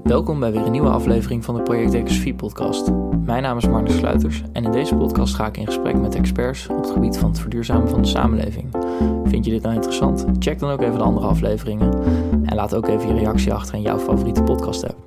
Welkom bij weer een nieuwe aflevering van de Project Ecosofie podcast. Mijn naam is Magnus Sluiters en in deze podcast ga ik in gesprek met experts op het gebied van het verduurzamen van de samenleving. Vind je dit nou interessant? Check dan ook even de andere afleveringen en laat ook even je reactie achter in jouw favoriete podcast app.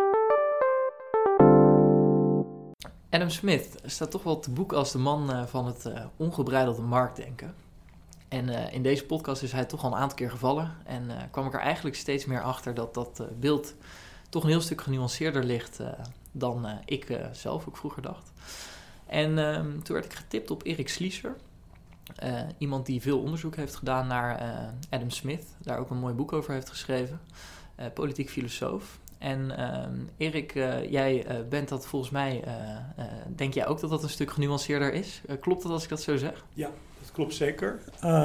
Adam Smith staat toch wel te boek als de man van het ongebreidelde marktdenken. En in deze podcast is hij toch al een aantal keer gevallen en kwam ik er eigenlijk steeds meer achter dat beeld toch een heel stuk genuanceerder ligt dan ik zelf ook vroeger dacht. En toen werd ik getipt op Erik Slieser, iemand die veel onderzoek heeft gedaan naar Adam Smith, daar ook een mooi boek over heeft geschreven, politiek filosoof. En Erik, jij bent dat volgens mij, denk jij ook dat dat een stuk genuanceerder is? Klopt dat als ik dat zo zeg? Ja, dat klopt zeker.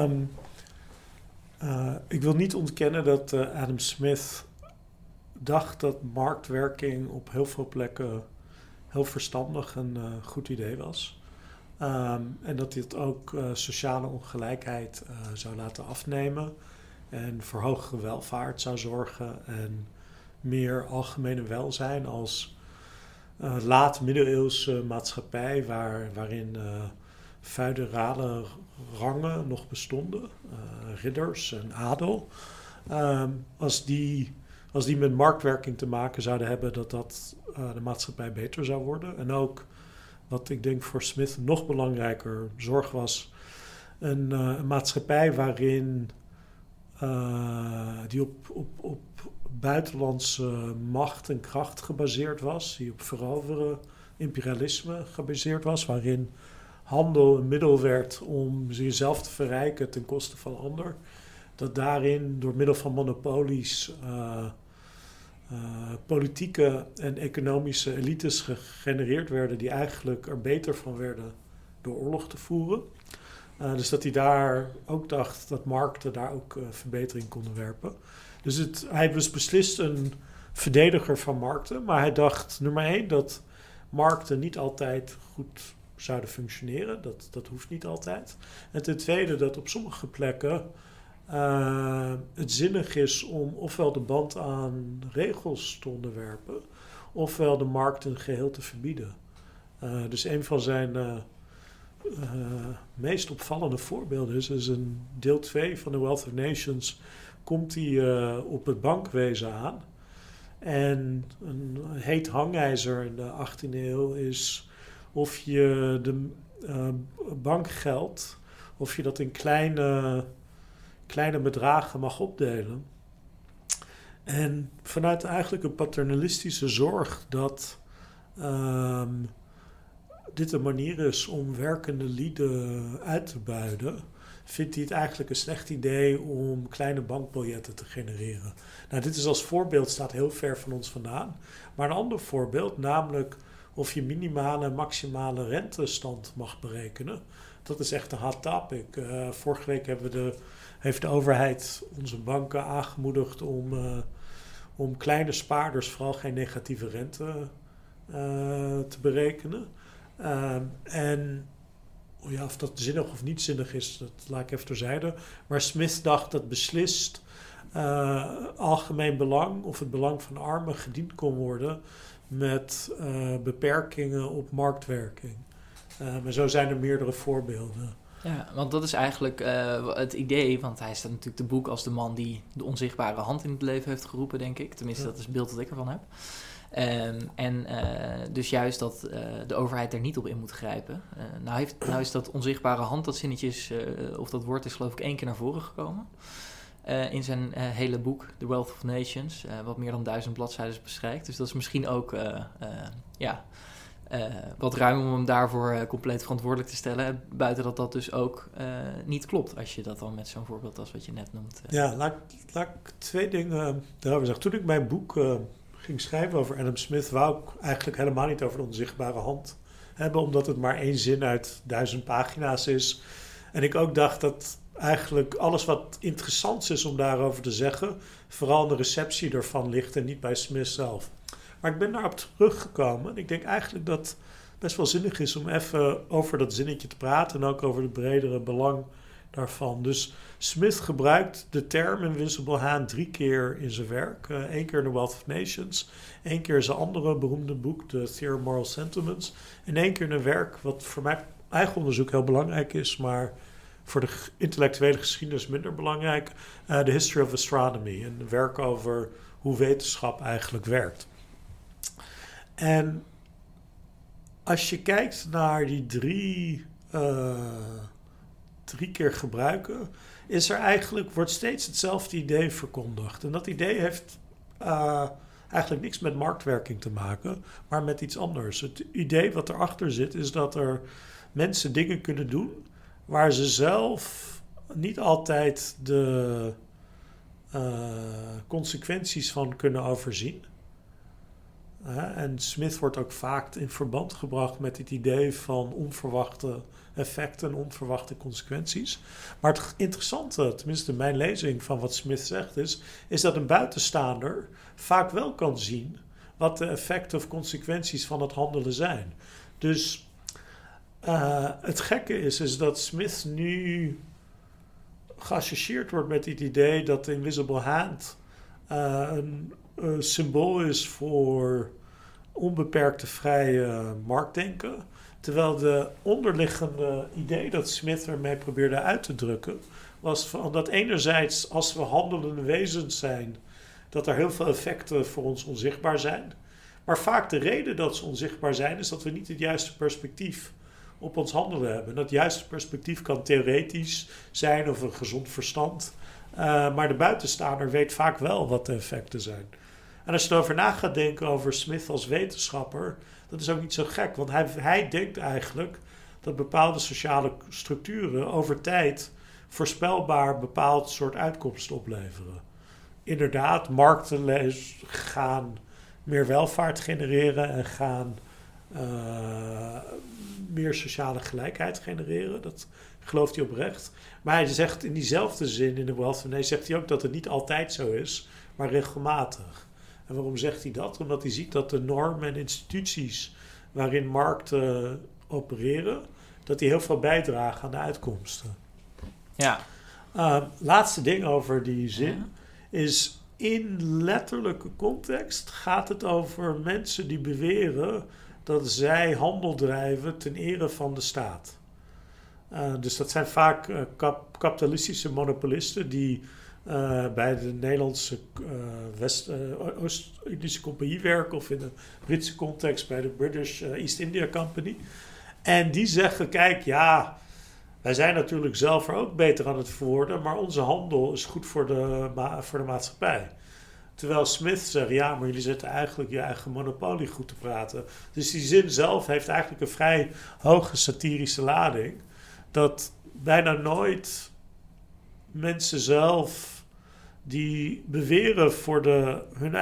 Ik wil niet ontkennen dat Adam Smith dacht dat marktwerking op heel veel plekken heel verstandig en goed idee was. En dat dit ook sociale ongelijkheid zou laten afnemen en voor hogere welvaart zou zorgen en meer algemene welzijn als laat-middeleeuwse maatschappij waarin feudale rangen nog bestonden, ridders en adel. Als die met marktwerking te maken zouden hebben, dat de maatschappij beter zou worden. En ook, wat ik denk voor Smith nog belangrijker zorg was, een maatschappij waarin die op buitenlandse macht en kracht gebaseerd was, die op veroveren, imperialisme gebaseerd was, waarin handel een middel werd om jezelf te verrijken ten koste van ander. Dat daarin door middel van monopolies politieke en economische elites gegenereerd werden die eigenlijk er beter van werden door oorlog te voeren. Dus dat hij daar ook dacht dat markten daar ook verbetering konden werpen. Dus hij was beslist een verdediger van markten, maar hij dacht, nummer 1, dat markten niet altijd goed zouden functioneren. Dat hoeft niet altijd. En ten tweede, dat op sommige plekken het zinnig is om ofwel de band aan regels te onderwerpen, ofwel de markt een geheel te verbieden. Dus een van zijn meest opvallende voorbeelden is in deel 2 van The Wealth of Nations komt hij op het bankwezen aan. En een heet hangijzer in de 18e eeuw is of je de bankgeld, of je dat in kleine bedragen mag opdelen. En vanuit eigenlijk een paternalistische zorg dat dit een manier is om werkende lieden uit te buiten, vindt hij het eigenlijk een slecht idee om kleine bankbiljetten te genereren. Nou, dit is als voorbeeld, staat heel ver van ons vandaan. Maar een ander voorbeeld, namelijk of je minimale en maximale rentestand mag berekenen. Dat is echt een hot topic. Vorige week heeft de overheid onze banken aangemoedigd om kleine spaarders vooral geen negatieve rente te berekenen. En of dat zinnig of niet zinnig is, dat laat ik even terzijde. Maar Smith dacht dat beslist algemeen belang of het belang van armen gediend kon worden met beperkingen op marktwerking. Maar zo zijn er meerdere voorbeelden. Ja, want dat is eigenlijk het idee, want hij staat natuurlijk te boek als de man die de onzichtbare hand in het leven heeft geroepen, denk ik. Tenminste, dat is het beeld dat ik ervan heb. Dus juist dat de overheid er niet op in moet grijpen. Nou is dat onzichtbare hand, dat zinnetje is, of dat woord is geloof ik 1 keer naar voren gekomen. In zijn hele boek, The Wealth of Nations, wat meer dan 1000 bladzijden bestrijkt. Dus dat is misschien ook wat ruim om hem daarvoor compleet verantwoordelijk te stellen. Buiten dat dus ook niet klopt, als je dat dan met zo'n voorbeeld als wat je net noemt. Ja, laat ik 2 dingen daarover zeggen. Toen ik mijn boek ging schrijven over Adam Smith, wou ik eigenlijk helemaal niet over de onzichtbare hand hebben, omdat het maar 1 zin uit 1000 pagina's is. En ik ook dacht dat eigenlijk alles wat interessant is om daarover te zeggen, vooral de receptie ervan ligt en niet bij Smith zelf. Maar ik ben daarop teruggekomen en ik denk eigenlijk dat het best wel zinnig is om even over dat zinnetje te praten en ook over het bredere belang daarvan. Dus Smith gebruikt de term Invisible Hand 3 keer in zijn werk. 1 keer in The Wealth of Nations, 1 keer in zijn andere beroemde boek, The Theory of Moral Sentiments, en 1 keer in een werk wat voor mijn eigen onderzoek heel belangrijk is, maar voor de intellectuele geschiedenis minder belangrijk, The History of Astronomy, een werk over hoe wetenschap eigenlijk werkt. En als je kijkt naar die drie keer gebruiken, wordt steeds hetzelfde idee verkondigd. En dat idee heeft eigenlijk niks met marktwerking te maken, maar met iets anders. Het idee wat erachter zit, is dat er mensen dingen kunnen doen waar ze zelf niet altijd de consequenties van kunnen overzien. En Smith wordt ook vaak in verband gebracht met het idee van onverwachte effecten, onverwachte consequenties. Maar het interessante, tenminste mijn lezing van wat Smith zegt, is dat een buitenstaander vaak wel kan zien wat de effecten of consequenties van het handelen zijn. Dus het gekke is dat Smith nu geassocieerd wordt met het idee dat de Invisible Hand een symbool is voor onbeperkte vrije marktdenken. Terwijl de onderliggende idee dat Smith ermee probeerde uit te drukken, was van dat enerzijds als we handelende wezens zijn, dat er heel veel effecten voor ons onzichtbaar zijn. Maar vaak de reden dat ze onzichtbaar zijn, is dat we niet het juiste perspectief op ons handelen hebben. Dat juiste perspectief kan theoretisch zijn of een gezond verstand. Maar de buitenstaander weet vaak wel wat de effecten zijn. En als je erover na gaat denken over Smith als wetenschapper, dat is ook niet zo gek. Want hij denkt eigenlijk dat bepaalde sociale structuren over tijd voorspelbaar bepaald soort uitkomsten opleveren. Inderdaad, markten gaan meer welvaart genereren en gaan meer sociale gelijkheid genereren. Dat gelooft hij oprecht. Maar hij zegt in diezelfde zin in de Wealth of Nations, zegt hij ook dat het niet altijd zo is, maar regelmatig. En waarom zegt hij dat? Omdat hij ziet dat de normen en instituties waarin markten opereren, dat die heel veel bijdragen aan de uitkomsten. Ja. Laatste ding over die zin is, in letterlijke context gaat het over mensen die beweren dat zij handel drijven ten ere van de staat. Dus dat zijn vaak kapitalistische monopolisten die bij de Nederlandse Oost-Indische Compagnie werken, of in de Britse context bij de British East India Company. En die zeggen, kijk, ja, wij zijn natuurlijk zelf er ook beter aan het verwoorden, maar onze handel is goed voor de maatschappij. Terwijl Smith zegt, ja, maar jullie zitten eigenlijk je eigen monopolie goed te praten. Dus die zin zelf heeft eigenlijk een vrij hoge satirische lading, dat bijna nooit mensen zelf die beweren voor hun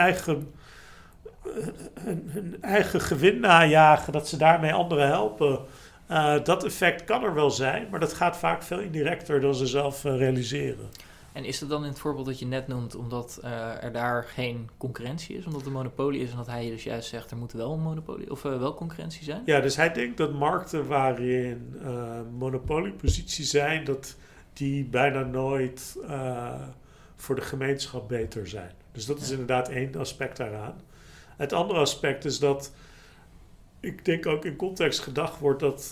eigen gewin najagen, dat ze daarmee anderen helpen. Dat effect kan er wel zijn, maar dat gaat vaak veel indirecter dan ze zelf realiseren. En is het dan in het voorbeeld dat je net noemt, omdat er daar geen concurrentie is, omdat er monopolie is en dat hij dus juist zegt er moet wel een monopolie of wel concurrentie zijn? Ja, dus hij denkt dat markten waarin monopolieposities zijn, dat die bijna nooit voor de gemeenschap beter zijn. Dus dat is inderdaad één aspect daaraan. Het andere aspect is dat ik denk ook in context gedacht wordt dat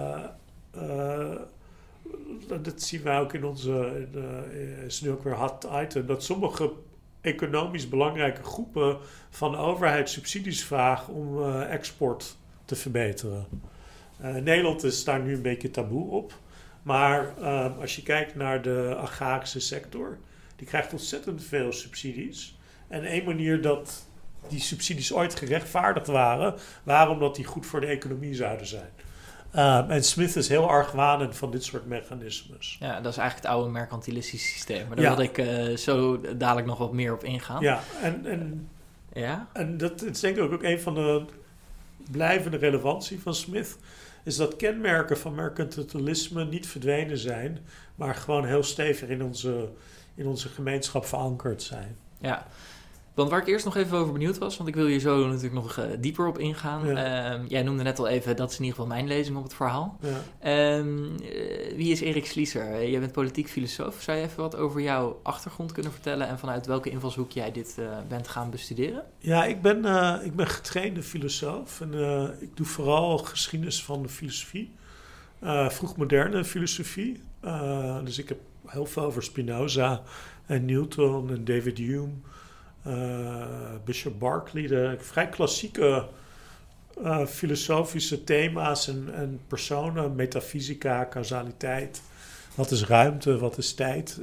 dat zien wij ook in onze is nu ook weer hot item, dat sommige economisch belangrijke groepen van de overheid subsidies vragen om export te verbeteren. Nederland is daar nu een beetje taboe op. Maar als je kijkt naar de agrarische sector, die krijgt ontzettend veel subsidies. En één manier dat die subsidies ooit gerechtvaardigd waren omdat die goed voor de economie zouden zijn. En Smith is heel argwanend van dit soort mechanismes. Ja, dat is eigenlijk het oude mercantilistische systeem. Maar daar wil ik zo dadelijk nog wat meer op ingaan. Ja, en dat is denk ik ook een van de blijvende relevantie van Smith, is dat kenmerken van mercantilisme niet verdwenen zijn, maar gewoon heel stevig in onze gemeenschap verankerd zijn. Ja, Want waar ik eerst nog even over benieuwd was, want ik wil hier zo natuurlijk nog dieper op ingaan. Ja. Jij noemde net al even, dat is in ieder geval mijn lezing op het verhaal. Ja. Wie is Erik Slieser? Jij bent politiek filosoof. Zou je even wat over jouw achtergrond kunnen vertellen en vanuit welke invalshoek jij dit bent gaan bestuderen? Ja, ik ben getrainde filosoof en ik doe vooral geschiedenis van de filosofie. Vroegmoderne filosofie. Dus ik heb heel veel over Spinoza en Newton en David Hume, Bishop Berkeley, de vrij klassieke filosofische thema's en personen, metafysica, causaliteit. Wat is ruimte, wat is tijd?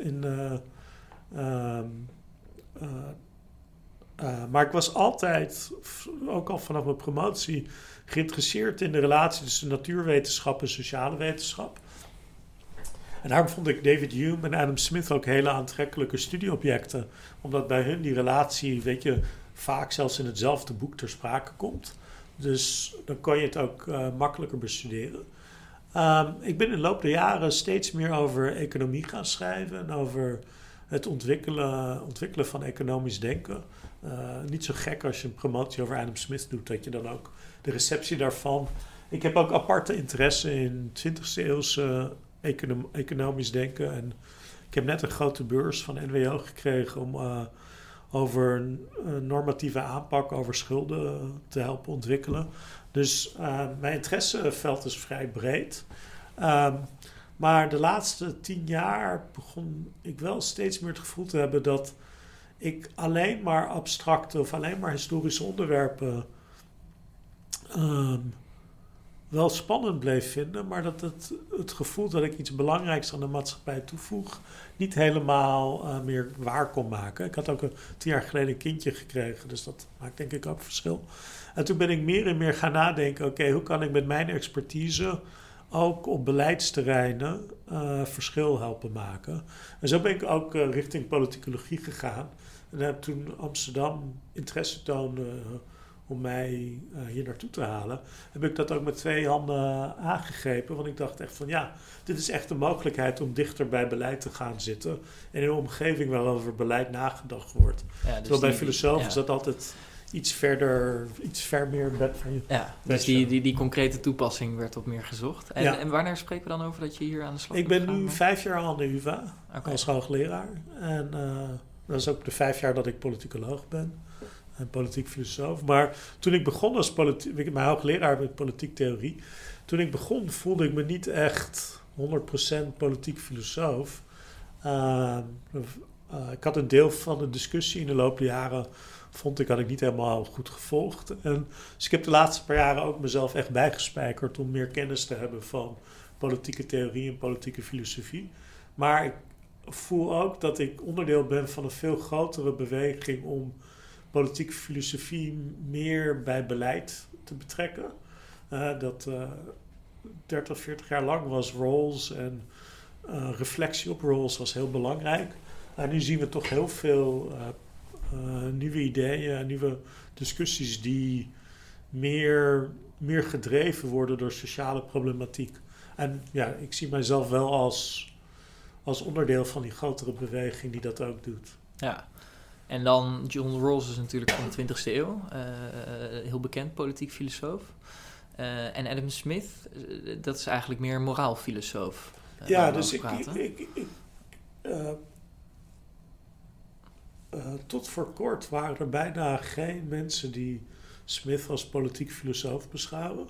Maar ik was altijd, ook al vanaf mijn promotie, geïnteresseerd in de relatie tussen natuurwetenschap en sociale wetenschap. En daarom vond ik David Hume en Adam Smith ook hele aantrekkelijke studieobjecten. Omdat bij hun die relatie, weet je, vaak zelfs in hetzelfde boek ter sprake komt. Dus dan kan je het ook makkelijker bestuderen. Ik ben in de loop der jaren steeds meer over economie gaan schrijven en over het ontwikkelen van economisch denken. Niet zo gek als je een promotie over Adam Smith doet, dat je dan ook de receptie daarvan. Ik heb ook aparte interesse in 20e eeuwse economisch denken. En ik heb net een grote beurs van NWO gekregen om over een normatieve aanpak over schulden te helpen ontwikkelen. Dus mijn interesseveld is vrij breed. Maar de laatste 10 jaar begon ik wel steeds meer het gevoel te hebben dat ik alleen maar abstracte of alleen maar historische onderwerpen wel spannend bleef vinden, maar dat het gevoel dat ik iets belangrijks aan de maatschappij toevoeg niet helemaal meer waar kon maken. Ik had ook 10 jaar geleden een kindje gekregen, dus dat maakt denk ik ook verschil. En toen ben ik meer en meer gaan nadenken, oké, hoe kan ik met mijn expertise ook op beleidsterreinen verschil helpen maken. En zo ben ik ook richting politicologie gegaan. En heb toen Amsterdam interesse toonde om mij hier naartoe te halen, heb ik dat ook met 2 handen aangegrepen. Want ik dacht echt van ja, dit is echt een mogelijkheid om dichter bij beleid te gaan zitten. En in een omgeving waarover beleid nagedacht wordt. Ja, dus terwijl bij filosofen is dat altijd iets ver meer bed van je. Ja, dus die concrete toepassing werd op meer gezocht. En wanneer spreken we dan over dat je hier aan de slag bent? Ik ben nu 5 jaar aan de UvA als hoogleraar. En dat is ook de 5 jaar dat ik politicoloog ben. En politiek filosoof. Maar toen ik begon als mijn hoogleraar met politiek theorie. Toen ik begon voelde ik me niet echt 100% politiek filosoof. Ik had een deel van de discussie in de loop der jaren had ik niet helemaal goed gevolgd. Dus ik heb de laatste paar jaren ook mezelf echt bijgespijkerd om meer kennis te hebben van politieke theorie en politieke filosofie. Maar ik voel ook dat ik onderdeel ben van een veel grotere beweging om politieke filosofie meer bij beleid te betrekken. 30, 40 jaar lang was Rawls en reflectie op Rawls was heel belangrijk. En nu zien we toch heel veel nieuwe ideeën, nieuwe discussies die meer gedreven worden door sociale problematiek. En ja, ik zie mijzelf wel als onderdeel van die grotere beweging die dat ook doet. Ja. En dan John Rawls is natuurlijk van de 20e eeuw, heel bekend politiek filosoof. En Adam Smith, dat is eigenlijk meer moraalfilosoof. Ja, dus tot voor kort waren er bijna geen mensen die Smith als politiek filosoof beschouwen.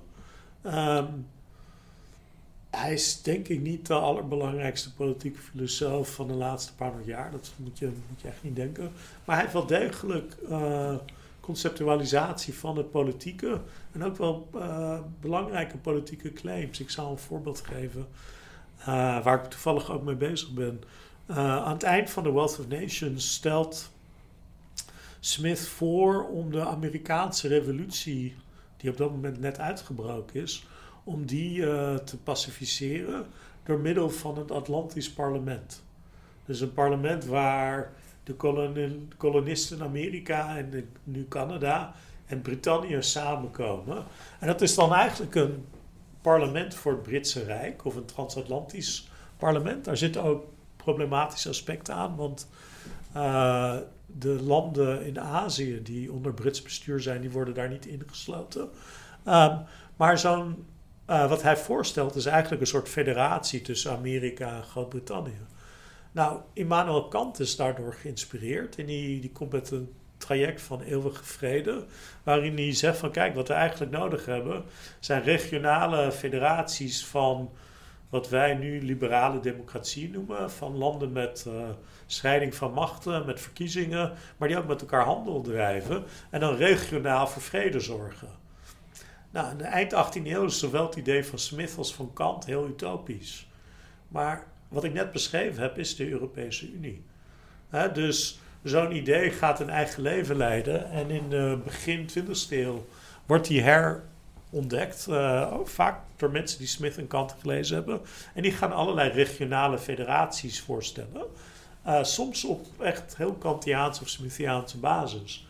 Hij is denk ik niet de allerbelangrijkste politieke filosoof van de laatste paar honderd jaar. Dat moet je echt niet denken. Maar hij heeft wel degelijk conceptualisatie van het politieke. En ook wel belangrijke politieke claims. Ik zal een voorbeeld geven waar ik toevallig ook mee bezig ben. Aan het eind van The Wealth of Nations stelt Smith voor om de Amerikaanse revolutie, die op dat moment net uitgebroken is, om die te pacificeren door middel van het Atlantisch parlement. Dus een parlement waar de kolonisten in Amerika en nu Canada en Brittannië samenkomen. En dat is dan eigenlijk een parlement voor het Britse Rijk of een transatlantisch parlement. Daar zitten ook problematische aspecten aan, want de landen in Azië die onder Brits bestuur zijn, die worden daar niet ingesloten. Maar wat hij voorstelt is eigenlijk een soort federatie tussen Amerika en Groot-Brittannië. Nou, Immanuel Kant is daardoor geïnspireerd en die komt met een traject van eeuwige vrede, waarin hij zegt van kijk, wat we eigenlijk nodig hebben zijn regionale federaties van wat wij nu liberale democratie noemen, van landen met scheiding van machten, met verkiezingen, maar die ook met elkaar handel drijven en dan regionaal voor vrede zorgen. Nou, in de eind 18e eeuw is zowel het idee van Smith als van Kant heel utopisch. Maar wat ik net beschreven heb, is de Europese Unie. Dus zo'n idee gaat een eigen leven leiden en in de begin 20e eeuw wordt die herontdekt, vaak door mensen die Smith en Kant gelezen hebben. En die gaan allerlei regionale federaties voorstellen. Soms op echt heel Kantiaanse of Smithiaanse basis.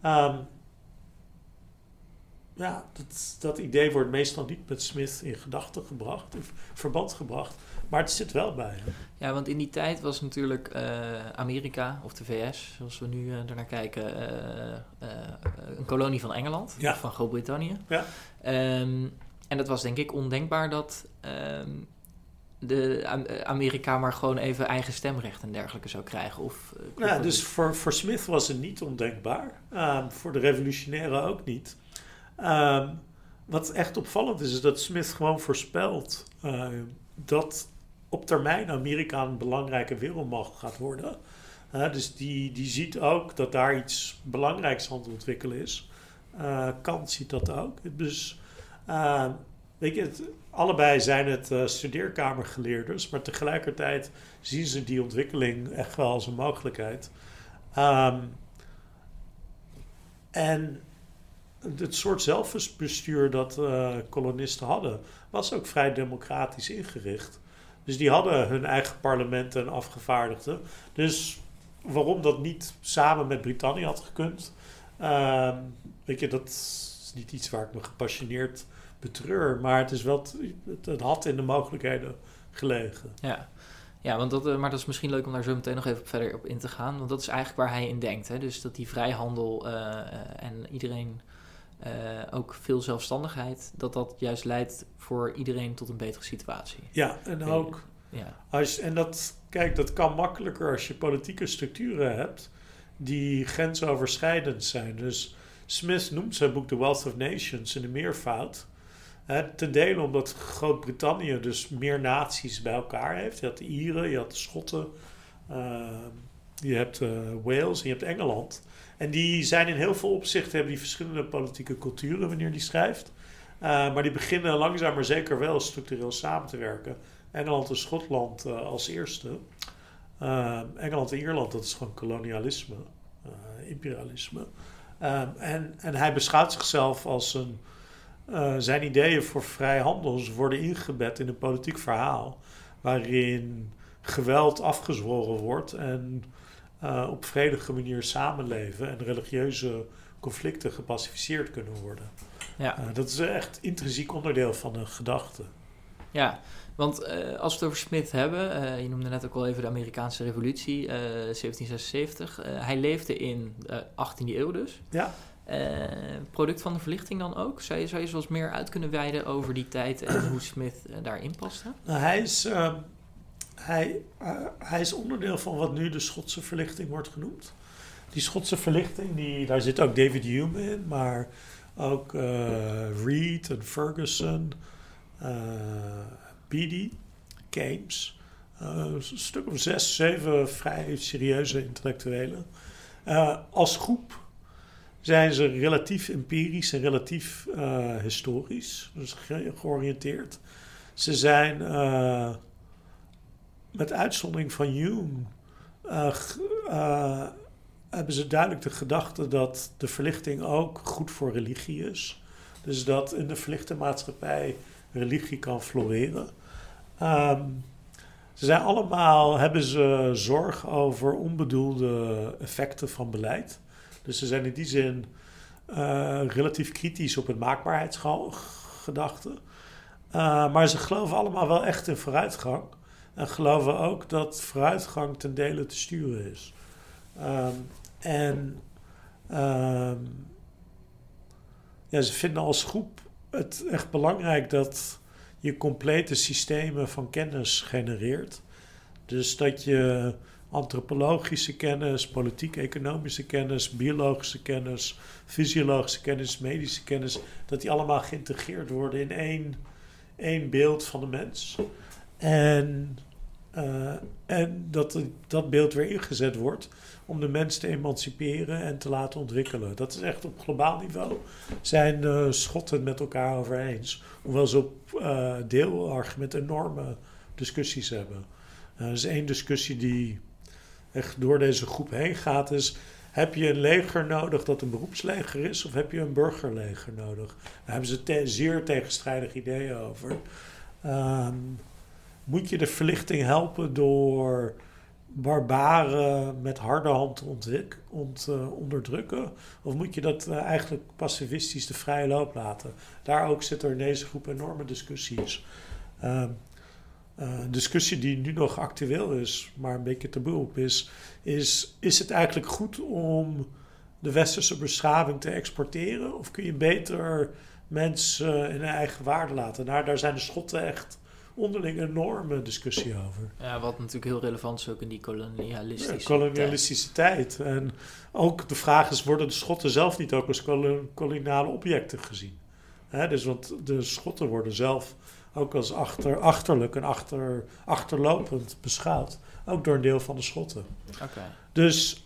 Dat idee wordt meestal niet met Smith in gedachten gebracht, in verband gebracht, maar het zit wel bij hem. Ja, want in die tijd was natuurlijk Amerika, of de VS, zoals we nu ernaar kijken, een kolonie van Engeland, of van Groot-Brittannië. Ja. En het was denk ik ondenkbaar dat Amerika maar gewoon even eigen stemrecht en dergelijke zou krijgen. Dus voor Smith was het niet ondenkbaar. Voor de revolutionairen ook niet. Wat echt opvallend is dat Smith gewoon voorspelt dat op termijn Amerika een belangrijke wereldmacht gaat worden. Dus die ziet ook dat daar iets belangrijks aan het ontwikkelen is. Kant ziet dat ook. Dus weet je, allebei zijn het studeerkamergeleerders, maar tegelijkertijd zien ze die ontwikkeling echt wel als een mogelijkheid. En het soort zelfbestuur dat kolonisten hadden, was ook vrij democratisch ingericht. Dus die hadden hun eigen parlementen en afgevaardigden. Dus waarom dat niet samen met Brittannië had gekund, weet je, dat is niet iets waar ik me gepassioneerd betreur. Maar het is wel, het had in de mogelijkheden gelegen. Ja, want maar dat is misschien leuk om daar zo meteen nog even verder op in te gaan. Want dat is eigenlijk waar hij in denkt. Hè? Dus dat die vrijhandel en iedereen ook veel zelfstandigheid, dat juist leidt voor iedereen tot een betere situatie. Ja, en ook dat kan makkelijker als je politieke structuren hebt die grensoverschrijdend zijn. Dus Smith noemt zijn boek The Wealth of Nations in de meervoud. Ten dele omdat Groot-Brittannië dus meer naties bij elkaar heeft. Je had de Ieren, je had de Schotten, je hebt Wales en je hebt Engeland. En die zijn in heel veel opzichten, hebben die verschillende politieke culturen wanneer die schrijft. Maar die beginnen langzaam maar zeker wel structureel samen te werken. Engeland en Schotland als eerste. Engeland en Ierland, dat is gewoon kolonialisme, imperialisme. En hij beschouwt zichzelf als zijn ideeën voor vrijhandel worden ingebed in een politiek verhaal, waarin geweld afgezworen wordt en op vredige manier samenleven en religieuze conflicten gepacificeerd kunnen worden. Ja. Dat is echt intrinsiek onderdeel van een gedachte. Ja, want als we het over Smith hebben, je noemde net ook al even de Amerikaanse revolutie, 1776. Hij leefde in de 18e eeuw dus. Ja. Product van de verlichting dan ook? Zou je eens wat meer uit kunnen wijden over die tijd en hoe Smith daarin paste? Nou, hij is onderdeel van wat nu de Schotse verlichting wordt genoemd. Die Schotse verlichting, daar zit ook David Hume in, maar ook Reed en Ferguson, Beatty, Keynes. Een stuk of 6, 7 vrij serieuze intellectuelen. Als groep zijn ze relatief empirisch en relatief historisch, dus georiënteerd. Ze zijn, met uitzondering van Hume, hebben ze duidelijk de gedachte dat de verlichting ook goed voor religie is. Dus dat in de verlichte maatschappij religie kan floreren. Hebben ze zorg over onbedoelde effecten van beleid. Dus ze zijn in die zin relatief kritisch op het maakbaarheidsgedachte. Maar ze geloven allemaal wel echt in vooruitgang. En geloven ook dat vooruitgang ten dele te sturen is. En ze vinden als groep het echt belangrijk dat je complete systemen van kennis genereert. Dus dat je antropologische kennis, politiek-economische kennis, biologische kennis, fysiologische kennis, medische kennis, dat die allemaal geïntegreerd worden in één beeld van de mens. En dat beeld weer ingezet wordt om de mens te emanciperen en te laten ontwikkelen. Dat is echt op globaal niveau. Zijn de Schotten het met elkaar over eens. Hoewel ze op deelargument enorme discussies hebben. Er is één discussie die echt door deze groep heen gaat. Is, heb je een leger nodig dat een beroepsleger is? Of heb je een burgerleger nodig? Daar hebben ze zeer tegenstrijdige ideeën over. Moet je de verlichting helpen door barbaren met harde hand onderdrukken? Of moet je dat eigenlijk pacifistisch de vrije loop laten? Daar ook zit er in deze groep enorme discussies. Discussie die nu nog actueel is, maar een beetje taboe op is het eigenlijk goed om de westerse beschaving te exporteren? Of kun je beter mensen in hun eigen waarde laten? Daar zijn de Schotten echt onderling een enorme discussie over. Ja, wat natuurlijk heel relevant is ook in die kolonialistische tijd. En ook de vraag is, worden de Schotten zelf niet ook als koloniale objecten gezien? Dus want de Schotten worden zelf ook als achterlijk en achterlopend beschouwd. Ook door een deel van de Schotten. Okay. Dus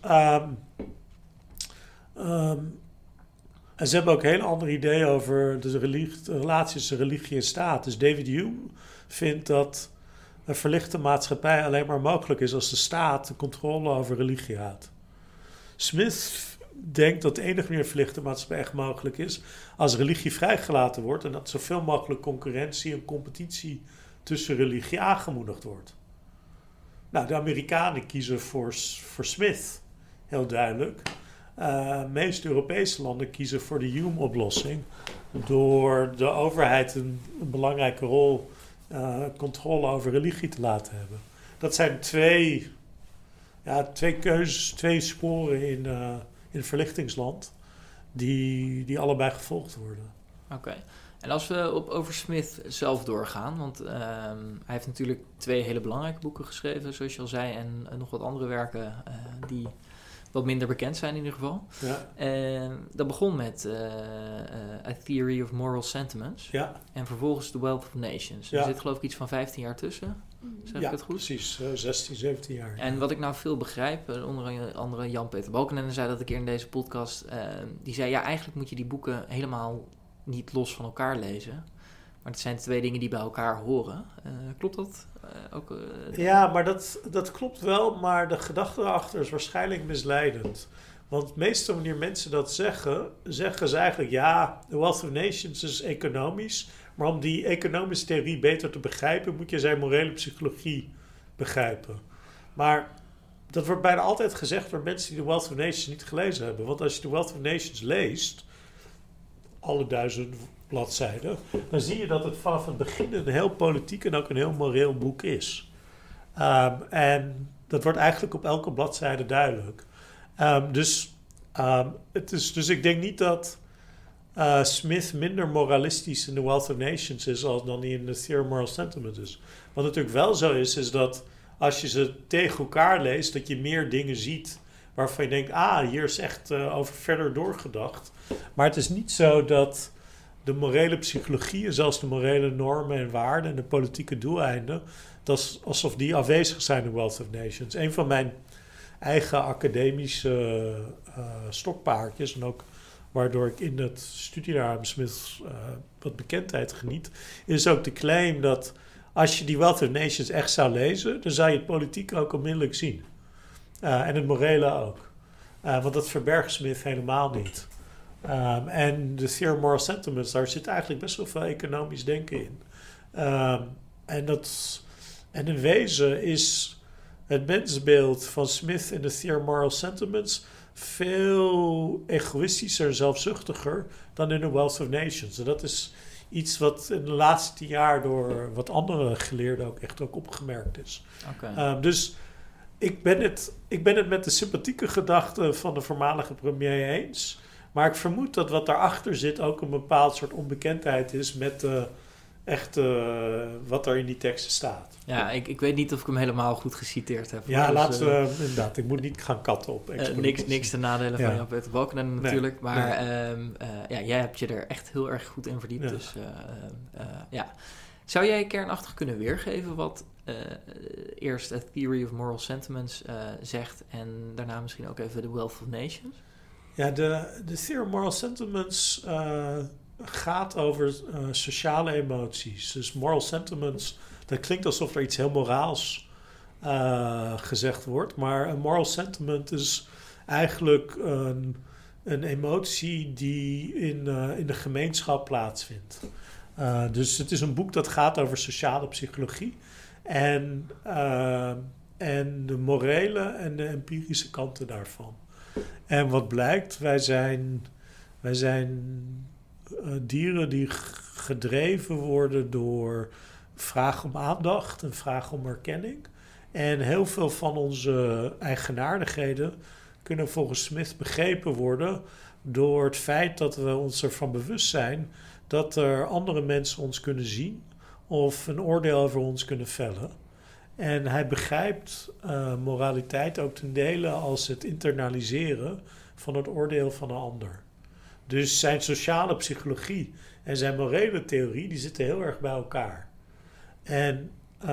en ze hebben ook hele andere ideeën over de relatie tussen religie en staat. Dus David Hume vindt dat een verlichte maatschappij alleen maar mogelijk is als de staat de controle over religie houdt. Smith denkt dat de enige manier verlichte maatschappij echt mogelijk is als religie vrijgelaten wordt en dat zoveel mogelijk concurrentie en competitie tussen religie aangemoedigd wordt. Nou, de Amerikanen kiezen voor Smith, heel duidelijk. De meeste Europese landen kiezen voor de Hume-oplossing door de overheid een belangrijke rol, controle over religie te laten hebben. Dat zijn twee keuzes, twee sporen in het verlichtingsland die allebei gevolgd worden. Oké. En als we over Smith zelf doorgaan, want hij heeft natuurlijk 2 hele belangrijke boeken geschreven, zoals je al zei, en nog wat andere werken die wat minder bekend zijn in ieder geval. Ja. Dat begon met A Theory of Moral Sentiments. Ja. En vervolgens The Wealth of Nations. Er zit geloof ik iets van 15 jaar tussen. Zeg ik het goed? Precies. 16, 17 jaar. En wat ik nou veel begrijp, onder andere Jan-Peter Balkenende zei dat een keer in deze podcast, die zei, ja, eigenlijk moet je die boeken helemaal niet los van elkaar lezen. Maar het zijn 2 dingen die bij elkaar horen. Klopt dat? Ja, maar dat klopt wel, maar de gedachte erachter is waarschijnlijk misleidend. Want meestal wanneer mensen dat zeggen ze eigenlijk, ja, The Wealth of Nations is economisch, maar om die economische theorie beter te begrijpen, moet je zijn morele psychologie begrijpen. Maar dat wordt bijna altijd gezegd door mensen die The Wealth of Nations niet gelezen hebben. Want als je The Wealth of Nations leest, alle 1000 bladzijden, dan zie je dat het vanaf het begin een heel politiek en ook een heel moreel boek is. En dat wordt eigenlijk op elke bladzijde duidelijk. Dus ik denk niet dat Smith minder moralistisch in The Wealth of Nations is dan hij in The Theory of Moral Sentiments is. Wat natuurlijk wel zo is dat als je ze tegen elkaar leest, dat je meer dingen ziet waarvan je denkt, hier is echt over verder doorgedacht. Maar het is niet zo dat de morele psychologie en zelfs de morele normen en waarden en de politieke doeleinden, dat is alsof die afwezig zijn in Wealth of Nations. Een van mijn eigen academische stokpaardjes en ook waardoor ik in het studiejaar Smith wat bekendheid geniet, is ook de claim dat als je die Wealth of Nations echt zou lezen, dan zou je het politiek ook onmiddellijk zien. En het morele ook. Want dat verbergt Smith helemaal niet. En de Theory of Moral Sentiments, daar zit eigenlijk best wel veel economisch denken in. En in wezen is het mensbeeld van Smith in de Theory of Moral Sentiments veel egoïstischer en zelfzuchtiger dan in The Wealth of Nations. En dat is iets wat in de laatste 10 jaar door wat andere geleerden ook echt opgemerkt is. Okay. Dus ik ben het met de sympathieke gedachten van de voormalige premier eens. Maar ik vermoed dat wat daarachter zit ook een bepaald soort onbekendheid is met wat er in die teksten staat. Ja, ik weet niet of ik hem helemaal goed geciteerd heb. Ja, dus, laten we inderdaad. Ik moet niet gaan katten op. Niks ten nadele van Jan-Peter Balkenende natuurlijk. Nee, maar jij hebt je er echt heel erg goed in verdiept. Ja. Dus ja. Zou jij kernachtig kunnen weergeven wat eerst A Theory of Moral Sentiments zegt en daarna misschien ook even The Wealth of Nations? Ja, de Theory of Moral Sentiments gaat over sociale emoties. Dus moral sentiments, dat klinkt alsof er iets heel moraals gezegd wordt. Maar een moral sentiment is eigenlijk een emotie die in de gemeenschap plaatsvindt. Dus het is een boek dat gaat over sociale psychologie. En de morele en de empirische kanten daarvan. En wat blijkt, wij zijn dieren die gedreven worden door vraag om aandacht en vraag om erkenning. En heel veel van onze eigenaardigheden kunnen volgens Smith begrepen worden door het feit dat we ons ervan bewust zijn dat er andere mensen ons kunnen zien of een oordeel over ons kunnen vellen. En hij begrijpt moraliteit ook ten dele als het internaliseren van het oordeel van een ander. Dus zijn sociale psychologie en zijn morele theorie, die zitten heel erg bij elkaar. En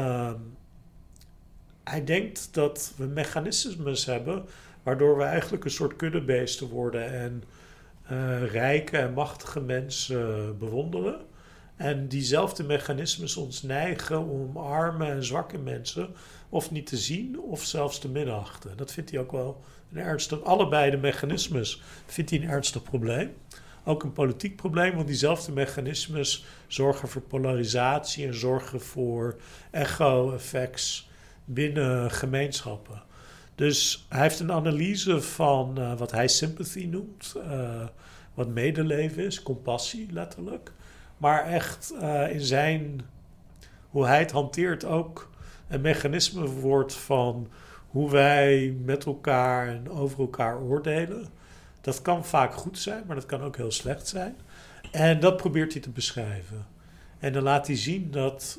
hij denkt dat we mechanismes hebben waardoor we eigenlijk een soort kuddebeesten worden en rijke en machtige mensen bewonderen. En diezelfde mechanismes ons neigen om arme en zwakke mensen of niet te zien of zelfs te minachten. Dat vindt hij ook wel een ernstig. Allebei de mechanismes vindt hij een ernstig probleem. Ook een politiek probleem, want diezelfde mechanismes zorgen voor polarisatie en zorgen voor echo-effects binnen gemeenschappen. Dus hij heeft een analyse van wat hij sympathy noemt, wat medeleven is, compassie letterlijk. Maar echt hoe hij het hanteert ook een mechanisme wordt van hoe wij met elkaar en over elkaar oordelen. Dat kan vaak goed zijn, maar dat kan ook heel slecht zijn. En dat probeert hij te beschrijven. En dan laat hij zien dat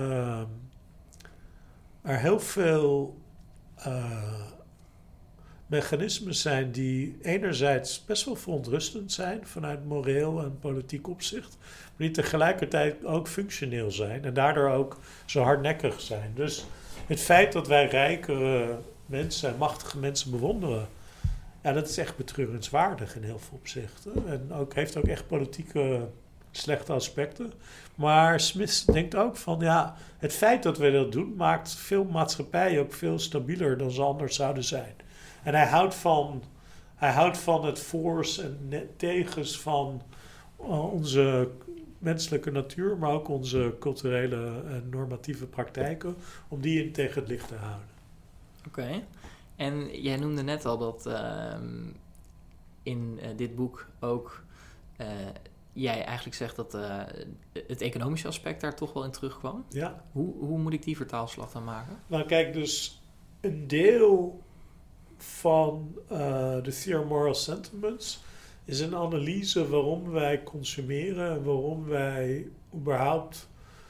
er heel veel mechanismen zijn die enerzijds best wel verontrustend zijn vanuit moreel en politiek opzicht, maar die tegelijkertijd ook functioneel zijn en daardoor ook zo hardnekkig zijn. Dus het feit dat wij rijkere mensen en machtige mensen bewonderen, ja, dat is echt betreurenswaardig in heel veel opzichten. En heeft ook echt politieke slechte aspecten. Maar Smith denkt ook van, ja, het feit dat wij dat doen maakt veel maatschappijen ook veel stabieler dan ze anders zouden zijn. En hij houdt van het voor's en tegens van onze menselijke natuur, maar ook onze culturele en normatieve praktijken, om die tegen het licht te houden. Oké. En jij noemde net al dat in dit boek ook jij eigenlijk zegt dat het economische aspect daar toch wel in terugkwam. Ja. Hoe moet ik die vertaalslag dan maken? Nou kijk, dus een deel van de Theory of Moral Sentiments is een analyse waarom wij consumeren en waarom wij überhaupt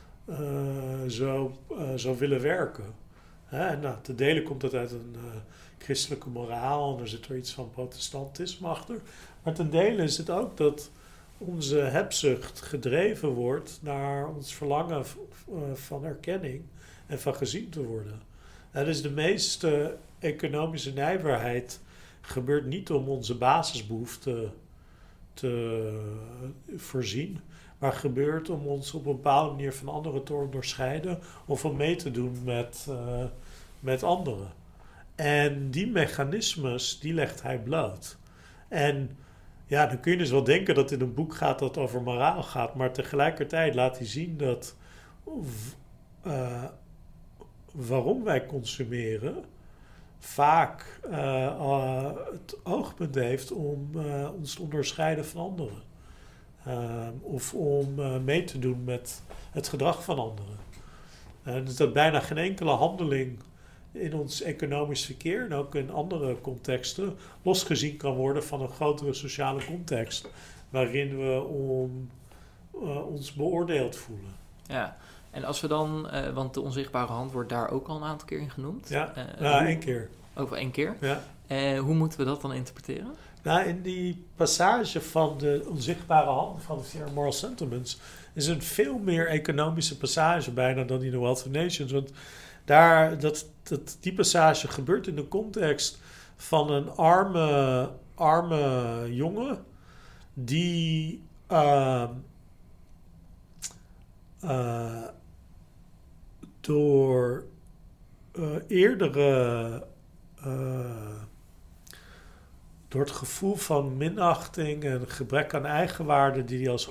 zo willen werken. En nou, ten dele komt dat uit een christelijke moraal en er zit er iets van protestantisme achter. Maar ten dele is het ook dat onze hebzucht gedreven wordt naar ons verlangen van erkenning en van gezien te worden. Dus de meeste economische nijverheid gebeurt niet om onze basisbehoeften te voorzien, maar gebeurt om ons op een bepaalde manier van anderen te onderscheiden of om mee te doen met anderen. En die mechanismes, die legt hij bloot. En ja, dan kun je dus wel denken dat in een boek gaat dat over moraal gaat, maar tegelijkertijd laat hij zien dat waarom wij consumeren vaak het oogpunt heeft om ons te onderscheiden van anderen. Of om mee te doen met het gedrag van anderen. Dus dat bijna geen enkele handeling in ons economisch verkeer en ook in andere contexten losgezien kan worden van een grotere sociale context waarin we ons beoordeeld voelen. Ja, en als we dan, want de onzichtbare hand wordt daar ook al een aantal keer in genoemd. Ja, 1 keer. Ook wel 1 keer. Ja. Hoe moeten we dat dan interpreteren? Nou, in die passage van de onzichtbare hand van de Vier Moral Sentiments is een veel meer economische passage bijna dan in The Wealth of Nations. Want die passage gebeurt in de context van een arme jongen die door door het gevoel van minachting en gebrek aan eigenwaarde die hij als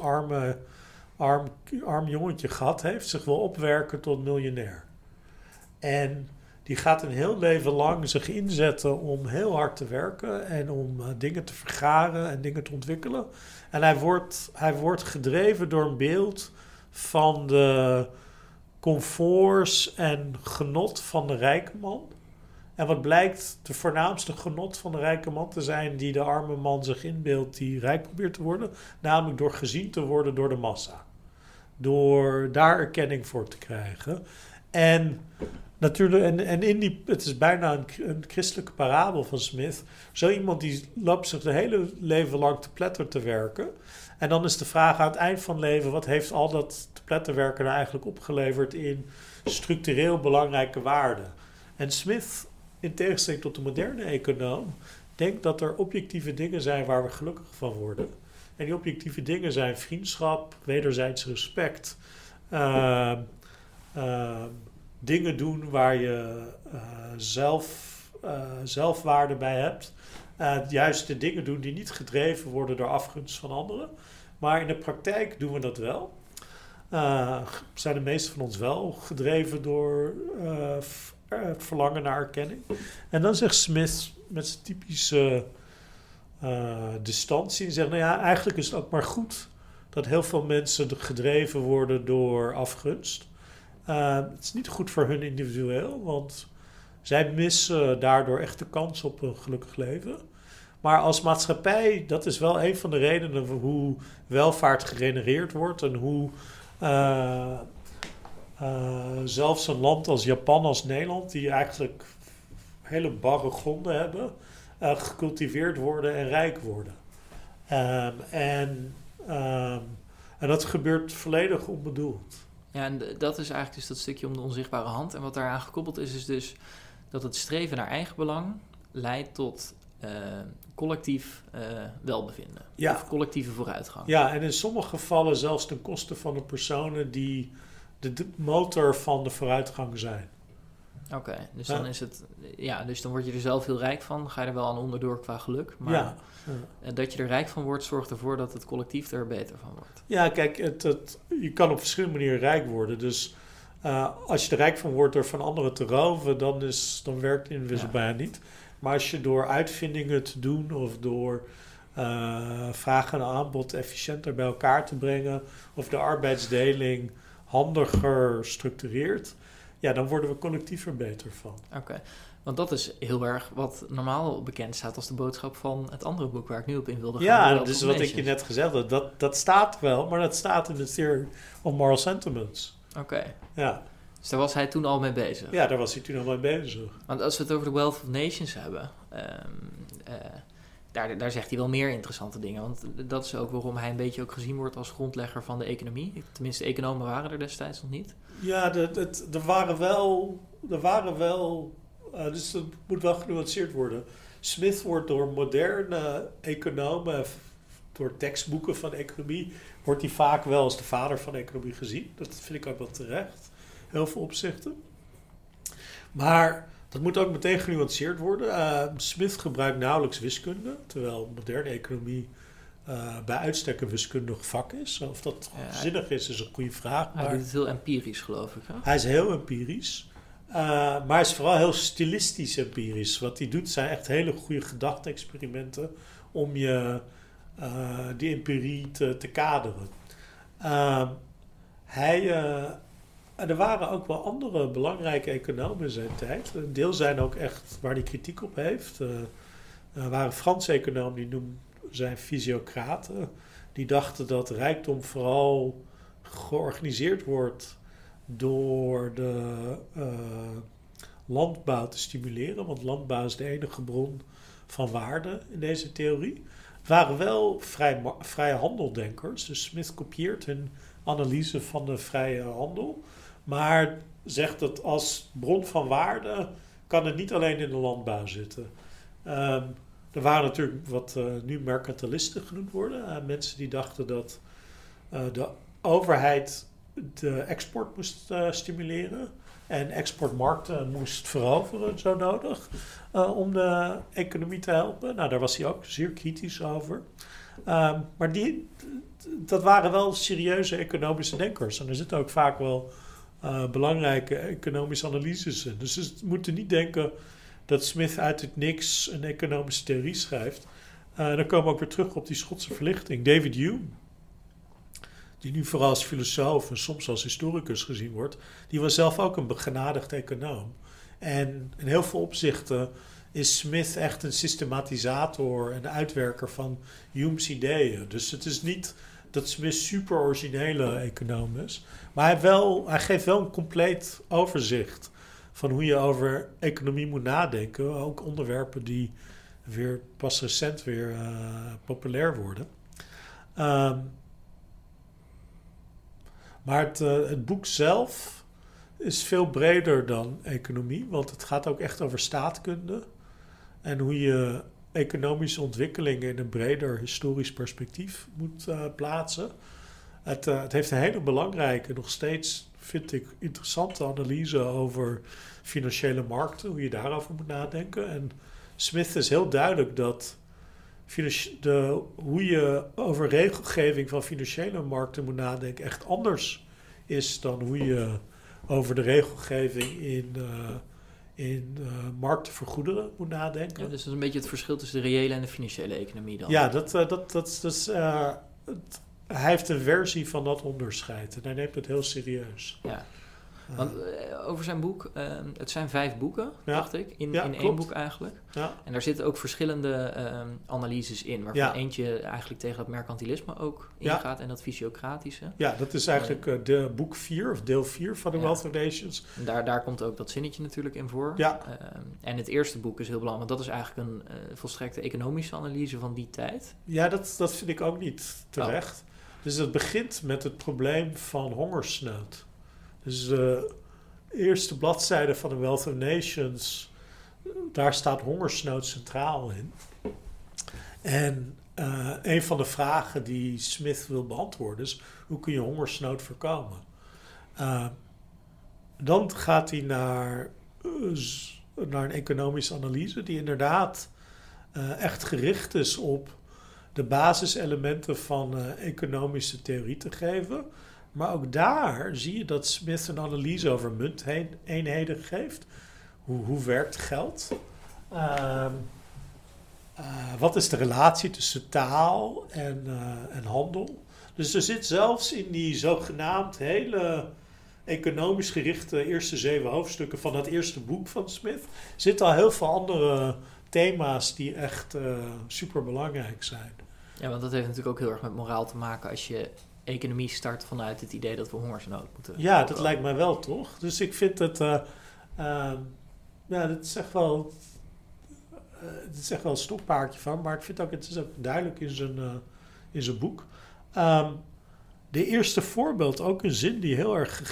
arm jongetje gehad heeft, zich wil opwerken tot miljonair. En die gaat een heel leven lang zich inzetten om heel hard te werken en om dingen te vergaren en dingen te ontwikkelen. En hij wordt gedreven door een beeld van de comforts en genot van de rijke man. En wat blijkt de voornaamste genot van de rijke man te zijn die de arme man zich inbeeldt die rijk probeert te worden. Namelijk door gezien te worden door de massa. Door daar erkenning voor te krijgen. En natuurlijk, het is bijna een christelijke parabel van Smith. Zo iemand die loopt zich de hele leven lang te pletter te werken. En dan is de vraag aan het eind van het leven, wat heeft al dat te pletterwerken nou eigenlijk opgeleverd in structureel belangrijke waarden? En Smith, in tegenstelling tot de moderne econoom, denkt dat er objectieve dingen zijn waar we gelukkig van worden. En die objectieve dingen zijn vriendschap, wederzijds respect, dingen doen waar je zelfwaarde bij hebt. Juist de dingen doen die niet gedreven worden door afgunst van anderen. Maar in de praktijk doen we dat wel. Zijn de meeste van ons wel gedreven door het verlangen naar erkenning. En dan zegt Smith met zijn typische distantie. Zegt, nou ja, eigenlijk is het ook maar goed dat heel veel mensen gedreven worden door afgunst. Het is niet goed voor hun individueel, want zij missen daardoor echt de kans op een gelukkig leven. Maar als maatschappij, dat is wel een van de redenen hoe welvaart gegenereerd wordt en hoe zelfs een land als Japan, als Nederland, die eigenlijk hele barre gronden hebben, gecultiveerd worden en rijk worden. En dat gebeurt volledig onbedoeld. Ja, en dat is eigenlijk dus dat stukje om de onzichtbare hand. En wat daaraan gekoppeld is dus dat het streven naar eigen belang leidt tot collectief welbevinden. Ja. Of collectieve vooruitgang. Ja, en in sommige gevallen zelfs ten koste van de personen die de motor van de vooruitgang zijn. Oké, dus dan is het... Ja, dus dan word je er zelf heel rijk van. Ga je er wel aan onderdoor qua geluk. Maar dat je er rijk van wordt, zorgt ervoor dat het collectief er beter van wordt. Ja, kijk, je kan op verschillende manieren rijk worden. Dus als je er rijk van wordt door van anderen te roven, dan werkt het inwisselbaar niet. Maar als je door uitvindingen te doen of door vraag en aanbod efficiënter bij elkaar te brengen of de arbeidsdeling handiger structureert, ja, dan worden we collectief er beter van. Oké, want dat is heel erg wat normaal bekend staat als de boodschap van het andere boek waar ik nu op in wilde gaan. Ja, dat is wat ik je net gezegd heb. Dat staat wel, maar dat staat in de Theory of Moral Sentiments. Oké. Ja. Dus daar was hij toen al mee bezig? Ja, daar was hij toen al mee bezig. Want als we het over de Wealth of Nations hebben, daar zegt hij wel meer interessante dingen. Want dat is ook waarom hij een beetje ook gezien wordt als grondlegger van de economie. Tenminste, economen waren er destijds nog niet. Ja, er waren wel dus dat moet wel genuanceerd worden. Smith wordt door moderne economen, door tekstboeken van economie, wordt hij vaak wel als de vader van de economie gezien. Dat vind ik ook wel terecht. Heel veel opzichten. Maar dat moet ook meteen genuanceerd worden. Smith gebruikt nauwelijks wiskunde, terwijl moderne economie bij uitstek een wiskundig vak is. Of dat zinnig is een goede vraag. Maar hij doet het heel empirisch, geloof ik. Hè? Hij is heel empirisch. Maar hij is vooral heel stilistisch empirisch. Wat hij doet zijn echt hele goede gedachte-experimenten om je die empirie te kaderen. Hij er waren ook wel andere belangrijke economen in zijn tijd. Een deel zijn ook echt waar hij kritiek op heeft. Er waren Franse economen die noemden zijn fysiocraten. Die dachten dat rijkdom vooral georganiseerd wordt door de landbouw te stimuleren. Want landbouw is de enige bron van waarde in deze theorie. Het waren wel vrije handeldenkers. Dus Smith kopieert hun analyse van de vrije handel. Maar zegt dat als bron van waarde kan het niet alleen in de landbouw zitten. Er waren natuurlijk wat nu mercantilisten genoemd worden. Mensen die dachten dat de overheid de export moest stimuleren. En exportmarkten moest veroveren, zo nodig. Om de economie te helpen. Nou, daar was hij ook zeer kritisch over. Maar dat waren wel serieuze economische denkers. En er zitten ook vaak wel belangrijke economische analyses in. Dus we moeten niet denken dat Smith uit het niks een economische theorie schrijft. Dan komen we ook weer terug op die Schotse verlichting. David Hume, die nu vooral als filosoof en soms als historicus gezien wordt, die was zelf ook een begenadigd econoom. En in heel veel opzichten is Smith echt een systematisator en uitwerker van Hume's ideeën. Dus het is niet dat Smith super originele econoom is. Maar hij geeft wel een compleet overzicht van hoe je over economie moet nadenken. Ook onderwerpen die weer pas recent weer populair worden. Maar het boek zelf is veel breder dan economie. Want het gaat ook echt over staatkunde. En hoe je economische ontwikkelingen in een breder historisch perspectief moet plaatsen. Het heeft een hele belangrijke, nog steeds vind ik interessante analyse over financiële markten. Hoe je daarover moet nadenken. En Smith is heel duidelijk dat hoe je over regelgeving van financiële markten moet nadenken echt anders is dan hoe je over de regelgeving in markten voor goederen moet nadenken. Ja, dus dat is een beetje het verschil tussen de reële en de financiële economie dan. Ja, hij heeft een versie van dat onderscheid en hij neemt het heel serieus. Ja. Want over zijn boek, het zijn 5 boeken, dacht ik, in één boek eigenlijk. Ja. En daar zitten ook verschillende analyses in, waarvan eentje eigenlijk tegen dat mercantilisme ook ingaat en dat fysiocratische. Ja, dat is eigenlijk de boek 4 of deel 4 van de Wealth of Nations. Daar komt ook dat zinnetje natuurlijk in voor. Ja. En het eerste boek is heel belangrijk, want dat is eigenlijk een volstrekte economische analyse van die tijd. Ja, dat vind ik ook niet terecht. Dus het begint met het probleem van hongersnood. Dus de eerste bladzijde van de Wealth of Nations, daar staat hongersnood centraal in. En een van de vragen die Smith wil beantwoorden is, hoe kun je hongersnood voorkomen? Dan gaat hij naar een economische analyse die inderdaad echt gericht is op de basiselementen van economische theorie te geven. Maar ook daar zie je dat Smith een analyse over munteenheden geeft. Hoe werkt geld? Wat is de relatie tussen taal en handel? Dus er zit zelfs in die zogenaamd hele economisch gerichte eerste 7 hoofdstukken van het eerste boek van Smith, zitten al heel veel andere thema's die echt super belangrijk zijn. Ja, want dat heeft natuurlijk ook heel erg met moraal te maken als je economie start vanuit het idee dat we hongersnood moeten. Ja, dat lijkt mij wel, toch? Dus ik vind het, dat is echt wel, het is echt wel een stokpaardje van, maar ik vind ook, het is ook duidelijk in zijn boek. De eerste voorbeeld, ook een zin die heel erg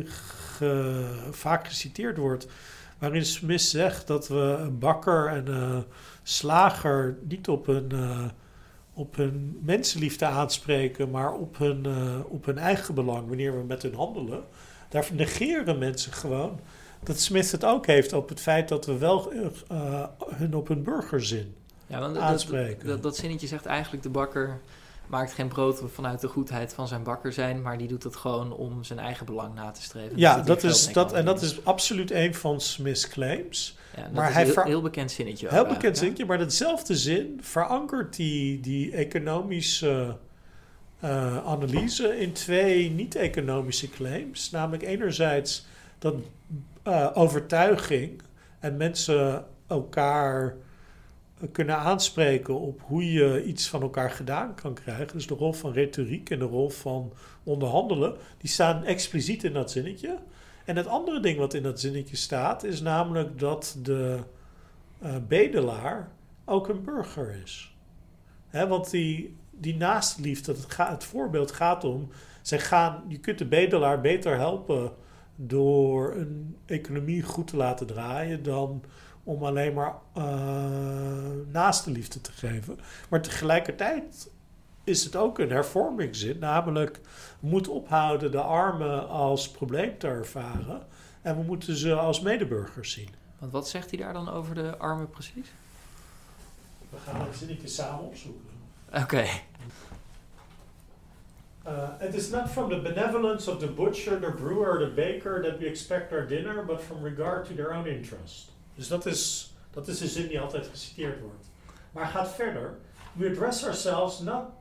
vaak geciteerd wordt, waarin Smith zegt dat we een bakker en een slager niet op hun mensenliefde aanspreken, maar op hun eigen belang, wanneer we met hun handelen. Daar negeren mensen gewoon dat Smith het ook heeft op het feit dat we wel hun op hun burgerzin aanspreken. Dat zinnetje zegt eigenlijk, de bakker maakt geen brood vanuit de goedheid van zijn bakker zijn, maar die doet het gewoon om zijn eigen belang na te streven. Ja, dat is absoluut een van Smith's claims. Ja, maar hij heel bekend zinnetje. Heel bekend zinnetje, maar datzelfde zin verankert die economische analyse in 2 niet-economische claims. Namelijk enerzijds dat overtuiging en mensen elkaar kunnen aanspreken op hoe je iets van elkaar gedaan kan krijgen. Dus de rol van retoriek en de rol van onderhandelen, die staan expliciet in dat zinnetje. En het andere ding wat in dat zinnetje staat, is namelijk dat de bedelaar ook een burger is. Want die naastenliefde, het voorbeeld gaat om, je kunt de bedelaar beter helpen door een economie goed te laten draaien dan om alleen maar naastenliefde te geven. Maar tegelijkertijd is het ook een hervormingszin, namelijk we moeten ophouden de armen als probleem te ervaren en we moeten ze als medeburgers zien. Want wat zegt hij daar dan over de armen precies? We gaan het zinnetje samen opzoeken. Oké. It is not from the benevolence of the butcher, the brewer, the baker that we expect our dinner, but from regard to their own interest. Dus dat is de zin die altijd geciteerd wordt. Maar gaat verder. We address ourselves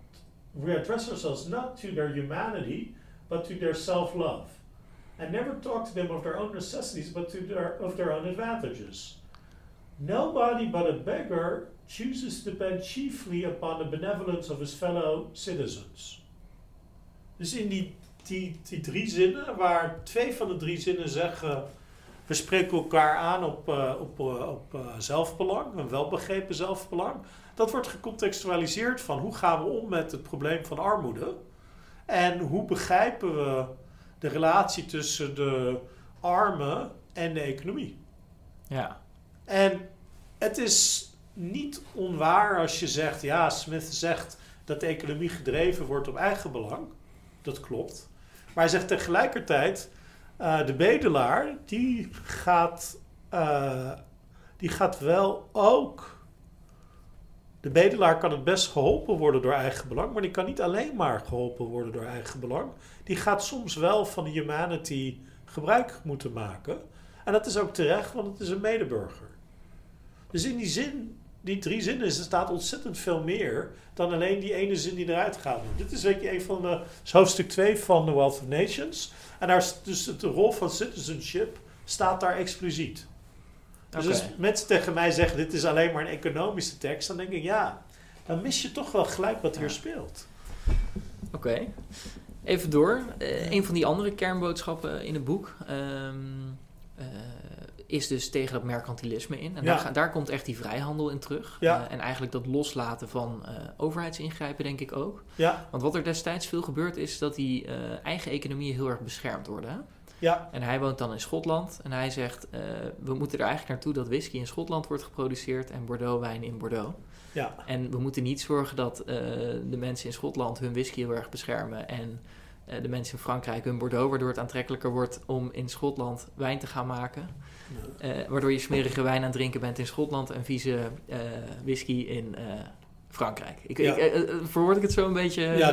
not to their humanity, but to their self-love. And never talk to them of their own necessities, but of their own advantages. Nobody but a beggar chooses to depend chiefly upon the benevolence of his fellow citizens. Dus in die 3 zinnen, waar 2 van de 3 zinnen zeggen, we spreken elkaar aan op zelfbelang, een welbegrepen zelfbelang. Dat wordt gecontextualiseerd van hoe gaan we om met het probleem van armoede. En hoe begrijpen we de relatie tussen de armen en de economie. Ja. En het is niet onwaar als je zegt, ja, Smith zegt dat de economie gedreven wordt op eigen belang. Dat klopt. Maar hij zegt tegelijkertijd, de bedelaar, die gaat wel ook. De bedelaar kan het best geholpen worden door eigen belang, maar die kan niet alleen maar geholpen worden door eigen belang. Die gaat soms wel van de humanity gebruik moeten maken. En dat is ook terecht, want het is een medeburger. Dus in die 3 zinnen staat ontzettend veel meer dan alleen die ene zin die eruit gaat. Dit is een van de hoofdstuk 2 van The Wealth of Nations. En daar is dus de rol van citizenship staat daar expliciet. Dus als mensen tegen mij zeggen, dit is alleen maar een economische tekst, dan denk ik, ja, dan mis je toch wel gelijk wat hier speelt. Oké. Even door. Een van die andere kernboodschappen in het boek is dus tegen dat mercantilisme in. En daar komt echt die vrijhandel in terug. Ja. En eigenlijk dat loslaten van overheidsingrijpen, denk ik ook. Ja. Want wat er destijds veel gebeurt, is dat die eigen economieën heel erg beschermd worden. Hè? Ja. En hij woont dan in Schotland. En hij zegt, we moeten er eigenlijk naartoe dat whisky in Schotland wordt geproduceerd en Bordeaux-wijn in Bordeaux. Ja. En we moeten niet zorgen dat de mensen in Schotland hun whisky heel erg beschermen en de mensen in Frankrijk hun Bordeaux, waardoor het aantrekkelijker wordt om in Schotland wijn te gaan maken. Waardoor je smerige wijn aan het drinken bent in Schotland en vieze whisky in Frankrijk. Verwoord ik het zo een beetje? Ja,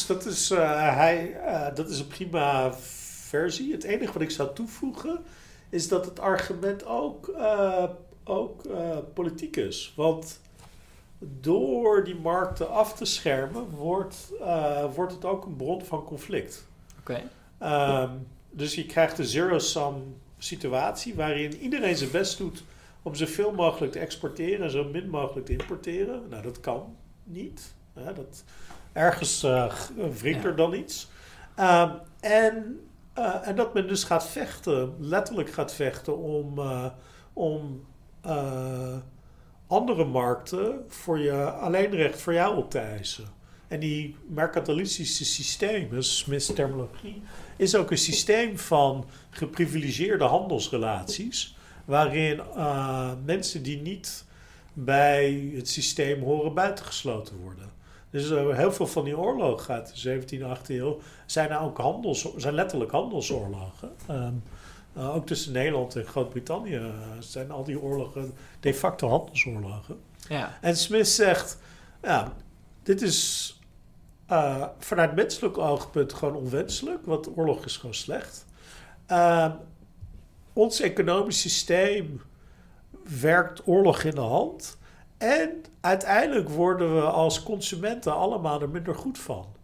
dat is een prima versie. Het enige wat ik zou toevoegen is dat het argument ook politiek is. Want door die markten af te schermen wordt het ook een bron van conflict. Oké. Dus je krijgt een zero-sum situatie waarin iedereen zijn best doet om zoveel mogelijk te exporteren en zo min mogelijk te importeren. Nou, dat kan niet. Ergens wringt er dan iets. En dat men dus gaat vechten, letterlijk gaat vechten om andere markten alleenrecht voor jou op te eisen. En die mercantilistische systemen, Smith's terminologie, is ook een systeem van geprivilegeerde handelsrelaties, waarin mensen die niet bij het systeem horen buitengesloten worden. Dus heel veel van die oorlogen uit de 17e, 18e eeuw zijn letterlijk handelsoorlogen. Ook tussen Nederland en Groot-Brittannië zijn al die oorlogen de facto handelsoorlogen. Ja. En Smith zegt, ja, dit is vanuit menselijk oogpunt gewoon onwenselijk, want oorlog is gewoon slecht. Ons economisch systeem werkt oorlog in de hand. En uiteindelijk worden we als consumenten allemaal er minder goed van.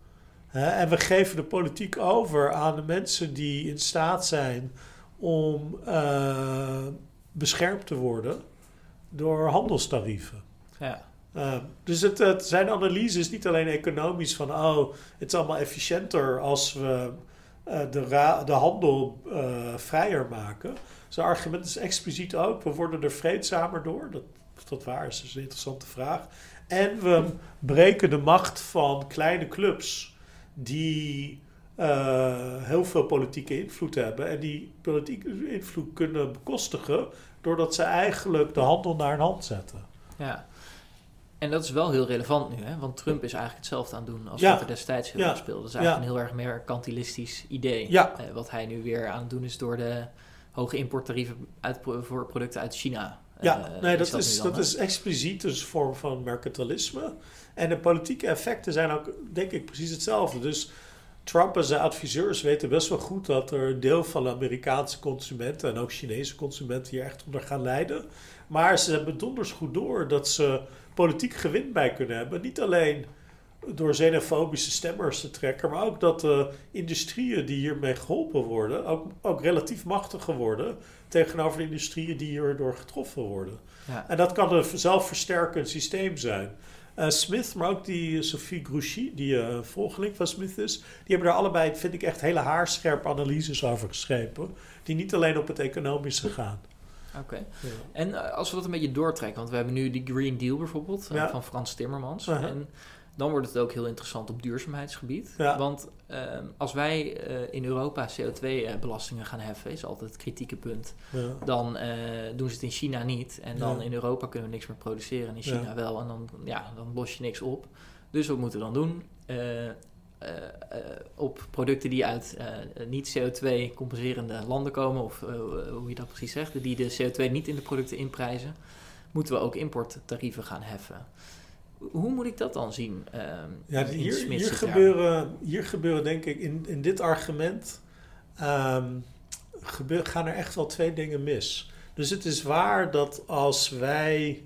En we geven de politiek over aan de mensen die in staat zijn om beschermd te worden door handelstarieven. Ja. Dus het zijn analyses niet alleen economisch van het is allemaal efficiënter als we de handel vrijer maken. Zijn argument is expliciet ook, we worden er vreedzamer door. Dat waar is dus een interessante vraag. En we breken de macht van kleine clubs die heel veel politieke invloed hebben. En die politieke invloed kunnen bekostigen doordat ze eigenlijk de handel naar een hand zetten. Ja. En dat is wel heel relevant nu, hè? Want Trump is eigenlijk hetzelfde aan het doen als wat er destijds heel erg speelde. Dat is eigenlijk een heel erg mercantilistisch idee. Ja. Wat hij nu weer aan het doen is door de hoge importtarieven voor producten uit China. Dat is expliciet dus een vorm van mercantilisme. En de politieke effecten zijn ook, denk ik, precies hetzelfde. Dus Trump en zijn adviseurs weten best wel goed dat er een deel van de Amerikaanse consumenten en ook Chinese consumenten hier echt onder gaan lijden. Maar ze hebben donders goed door dat ze politiek gewin bij kunnen hebben. Niet alleen door xenofobische stemmers te trekken, maar ook dat de industrieën die hiermee geholpen worden ook relatief machtiger worden tegenover de industrieën die hierdoor getroffen worden. Ja. En dat kan een zelfversterkend systeem zijn. Smith, maar ook die Sophie Grouchy, die volgeling van Smith is, die hebben daar allebei, vind ik, echt hele haarscherpe analyses over geschreven, die niet alleen op het economische gaan. Oké. Ja. En als we dat een beetje doortrekken, want we hebben nu die Green Deal bijvoorbeeld van Frans Timmermans. Uh-huh. En dan wordt het ook heel interessant op duurzaamheidsgebied. Ja. Want als wij in Europa CO2-belastingen gaan heffen, is altijd het kritieke punt. Ja. Dan doen ze het in China niet. En dan in Europa kunnen we niks meer produceren en in China wel. En dan los je niks op. Dus wat moeten we dan doen? Op producten die uit niet CO2-compenserende landen komen, of hoe je dat precies zegt, die de CO2 niet in de producten inprijzen, moeten we ook importtarieven gaan heffen. Hoe moet ik dat dan zien? Hier gebeuren denk ik in dit argument gaan er echt wel twee dingen mis. Dus het is waar dat als wij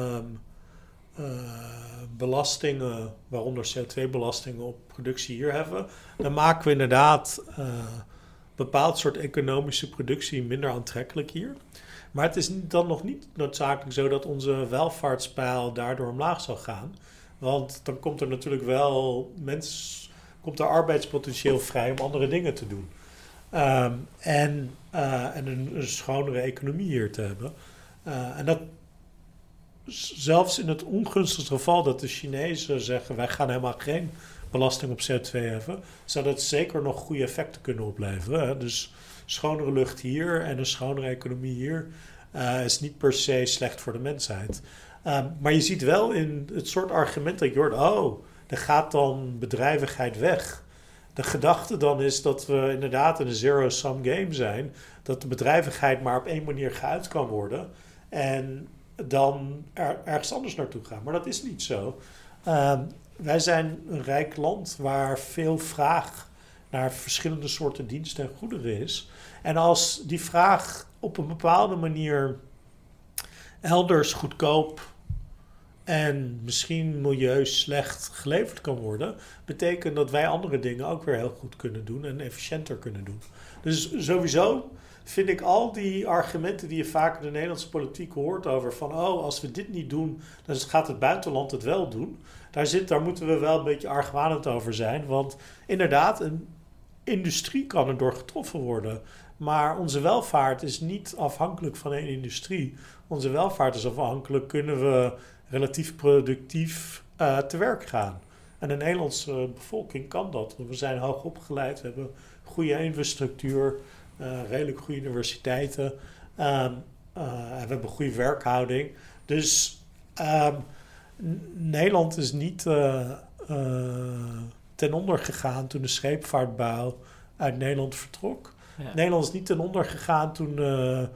belastingen, waaronder CO2-belastingen op productie hier hebben, dan maken we inderdaad bepaald soort economische productie minder aantrekkelijk hier. Maar het is dan nog niet noodzakelijk zo dat onze welvaartspeil daardoor omlaag zal gaan. Want dan komt er natuurlijk wel komt er arbeidspotentieel vrij om andere dingen te doen. En een schonere economie hier te hebben. En dat zelfs in het ongunstigste geval dat de Chinezen zeggen, wij gaan helemaal geen belasting op CO2 heffen, zou dat zeker nog goede effecten kunnen opleveren. Hè? Dus schonere lucht hier en een schonere economie hier is niet per se slecht voor de mensheid. Maar je ziet wel in het soort argument dat je hoort, er gaat dan bedrijvigheid weg. De gedachte dan is dat we inderdaad in een zero-sum game zijn, dat de bedrijvigheid maar op één manier geuit kan worden en dan ergens anders naartoe gaan. Maar dat is niet zo. Wij zijn een rijk land waar veel vraag naar verschillende soorten diensten en goederen is. En als die vraag op een bepaalde manier elders goedkoop en misschien milieuslecht geleverd kan worden, betekent dat wij andere dingen ook weer heel goed kunnen doen en efficiënter kunnen doen. Dus sowieso vind ik al die argumenten die je vaak in de Nederlandse politiek hoort over van als we dit niet doen, dan gaat het buitenland het wel doen. Daar moeten we wel een beetje argwanend over zijn, want inderdaad, een industrie kan erdoor getroffen worden. Maar onze welvaart is niet afhankelijk van één industrie. Onze welvaart is afhankelijk, kunnen we relatief productief te werk gaan. En de Nederlandse bevolking kan dat. We zijn hoog opgeleid, we hebben goede infrastructuur, redelijk goede universiteiten. En we hebben een goede werkhouding. Dus Nederland is niet ten onder gegaan toen de scheepvaartbouw uit Nederland vertrok. Ja. Nederland is niet ten onder gegaan toen de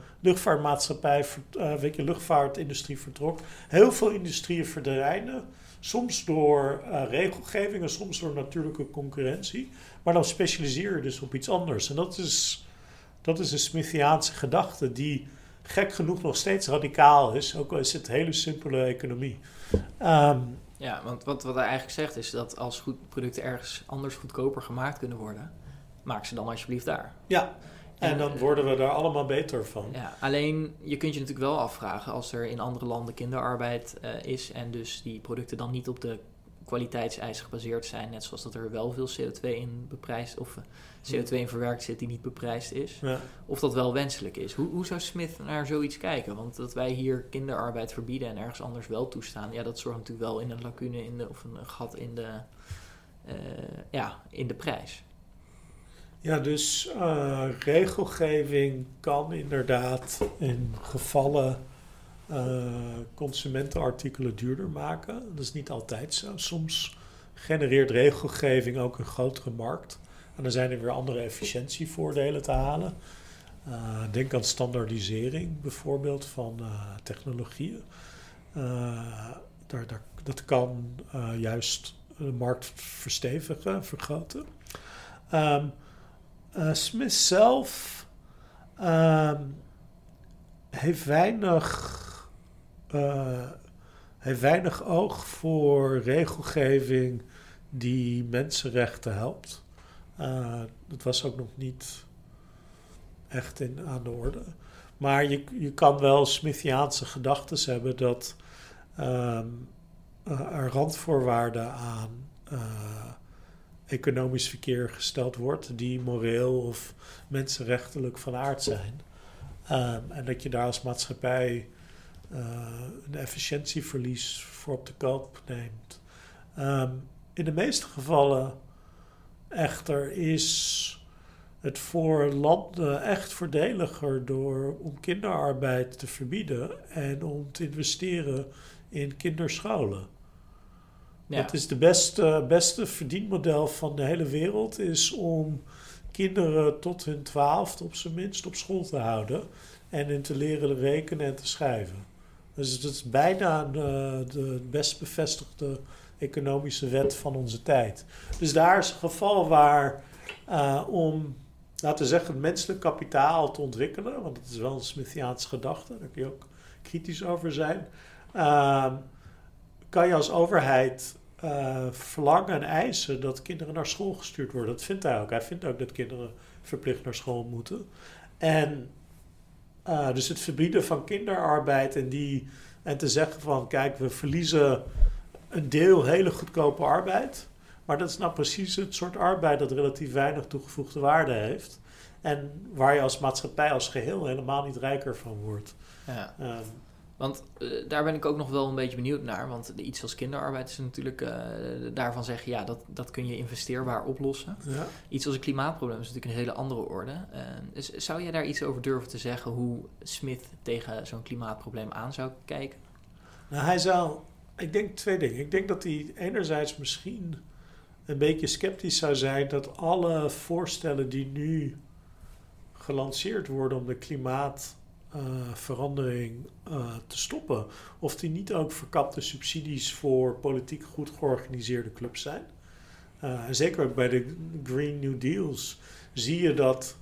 luchtvaartindustrie vertrok. Heel veel industrieën verdwijnen. Soms door regelgeving en soms door natuurlijke concurrentie. Maar dan specialiseer je dus op iets anders. En dat is een Smithiaanse gedachte die gek genoeg nog steeds radicaal is, ook al is het hele simpele economie. Ja, want wat hij eigenlijk zegt is dat als producten ergens anders goedkoper gemaakt kunnen worden, maak ze dan alsjeblieft daar. Ja, en dan worden we daar allemaal beter van. Ja, alleen je kunt je natuurlijk wel afvragen als er in andere landen kinderarbeid is en dus die producten dan niet op de kwaliteitseisen gebaseerd zijn, net zoals dat er wel veel CO2 in beprijsd of CO2 in verwerkt zit die niet beprijsd is. Ja. Of dat wel wenselijk is. Hoe zou Smith naar zoiets kijken? Want dat wij hier kinderarbeid verbieden en ergens anders wel toestaan, ja, dat zorgt natuurlijk wel in een lacune of een gat in de prijs. Ja, dus regelgeving kan inderdaad in gevallen consumentenartikelen duurder maken. Dat is niet altijd zo. Soms genereert regelgeving ook een grotere markt. En dan zijn er weer andere efficiëntievoordelen te halen. Denk aan standaardisering bijvoorbeeld van technologieën. Dat kan juist de markt verstevigen, vergroten. Smith zelf heeft weinig oog voor regelgeving die mensenrechten helpt. Dat was ook nog niet echt aan de orde. Maar je kan wel Smithiaanse gedachten hebben dat er randvoorwaarden aan economisch verkeer gesteld wordt die moreel of mensenrechtelijk van aard zijn. En dat je daar als maatschappij een efficiëntieverlies voor op de koop neemt. In de meeste gevallen echter is het voor landen echt voordeliger om kinderarbeid te verbieden en om te investeren in kinderscholen. Ja. Dat is de beste verdienmodel van de hele wereld, is om kinderen tot hun 12e op zijn minst op school te houden en hen te leren rekenen en te schrijven. Dus dat is bijna de best bevestigde economische wet van onze tijd. Dus daar is een geval waar om, laten we zeggen, het menselijk kapitaal te ontwikkelen, want het is wel een Smithiaanse gedachte, daar kun je ook kritisch over zijn, kan je als overheid verlangen en eisen dat kinderen naar school gestuurd worden. Dat vindt hij ook. Hij vindt ook dat kinderen verplicht naar school moeten. En dus het verbieden van kinderarbeid en te zeggen van, kijk, we verliezen een deel hele goedkope arbeid, maar dat is nou precies het soort arbeid dat relatief weinig toegevoegde waarde heeft en waar je als maatschappij als geheel helemaal niet rijker van wordt. Ja. Want daar ben ik ook nog wel een beetje benieuwd naar. Want iets als kinderarbeid is natuurlijk, daarvan zeggen, ja, dat kun je investeerbaar oplossen. Ja. Iets als een klimaatprobleem is natuurlijk een hele andere orde. Dus zou jij daar iets over durven te zeggen hoe Smith tegen zo'n klimaatprobleem aan zou kijken? Nou, ik denk 2 dingen. Ik denk dat hij enerzijds misschien een beetje sceptisch zou zijn dat alle voorstellen die nu gelanceerd worden om de klimaatverandering te stoppen, of die niet ook verkapte subsidies voor politiek goed georganiseerde clubs zijn. En zeker ook bij de Green New Deals zie je dat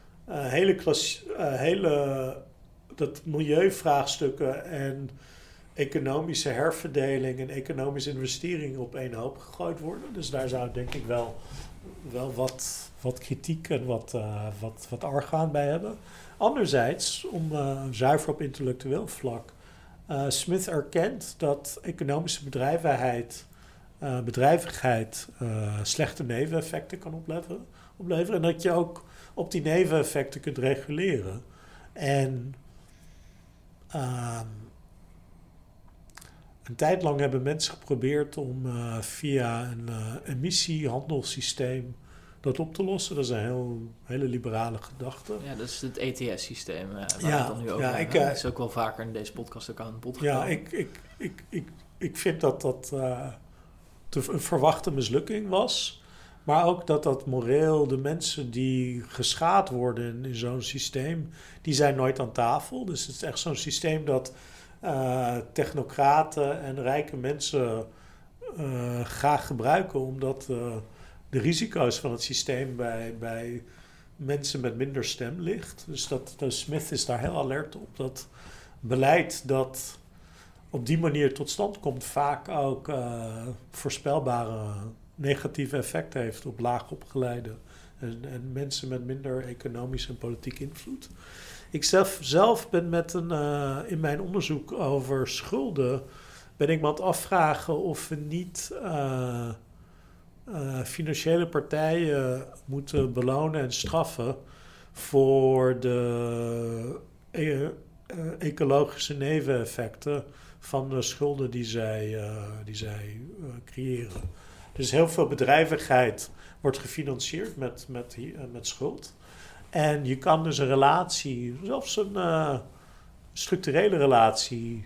dat milieuvraagstukken en economische herverdeling en economische investeringen op één hoop gegooid worden. Dus daar zou ik denk ik wel wat kritiek en wat argwaan bij hebben. Anderzijds, zuiver op intellectueel vlak, Smith erkent dat economische bedrijvigheid slechte neveneffecten kan opleveren en dat je ook op die neveneffecten kunt reguleren. En een tijd lang hebben mensen geprobeerd om via een emissiehandelssysteem dat op te lossen. Dat is een hele liberale gedachte. Ja, dat is het ETS-systeem waar we het dan nu over hebben. Dat is ook wel vaker in deze podcast ook aan de bod gekomen. Ja, ik vind dat een verwachte mislukking was. Maar ook dat moreel, de mensen die geschaad worden in zo'n systeem, die zijn nooit aan tafel. Dus het is echt zo'n systeem dat technocraten en rijke mensen graag gebruiken, omdat de risico's van het systeem bij mensen met minder stem ligt. Dus Smith is daar heel alert op. Dat beleid dat op die manier tot stand komt vaak ook voorspelbare negatieve effecten heeft op laagopgeleide en mensen met minder economisch en politiek invloed. Ik zelf ben in mijn onderzoek over schulden ben ik me aan het afvragen of we niet financiële partijen moeten belonen en straffen voor de ecologische neveneffecten van de schulden die zij creëren. Dus heel veel bedrijvigheid wordt gefinancierd met schuld. En je kan dus een relatie, zelfs een structurele relatie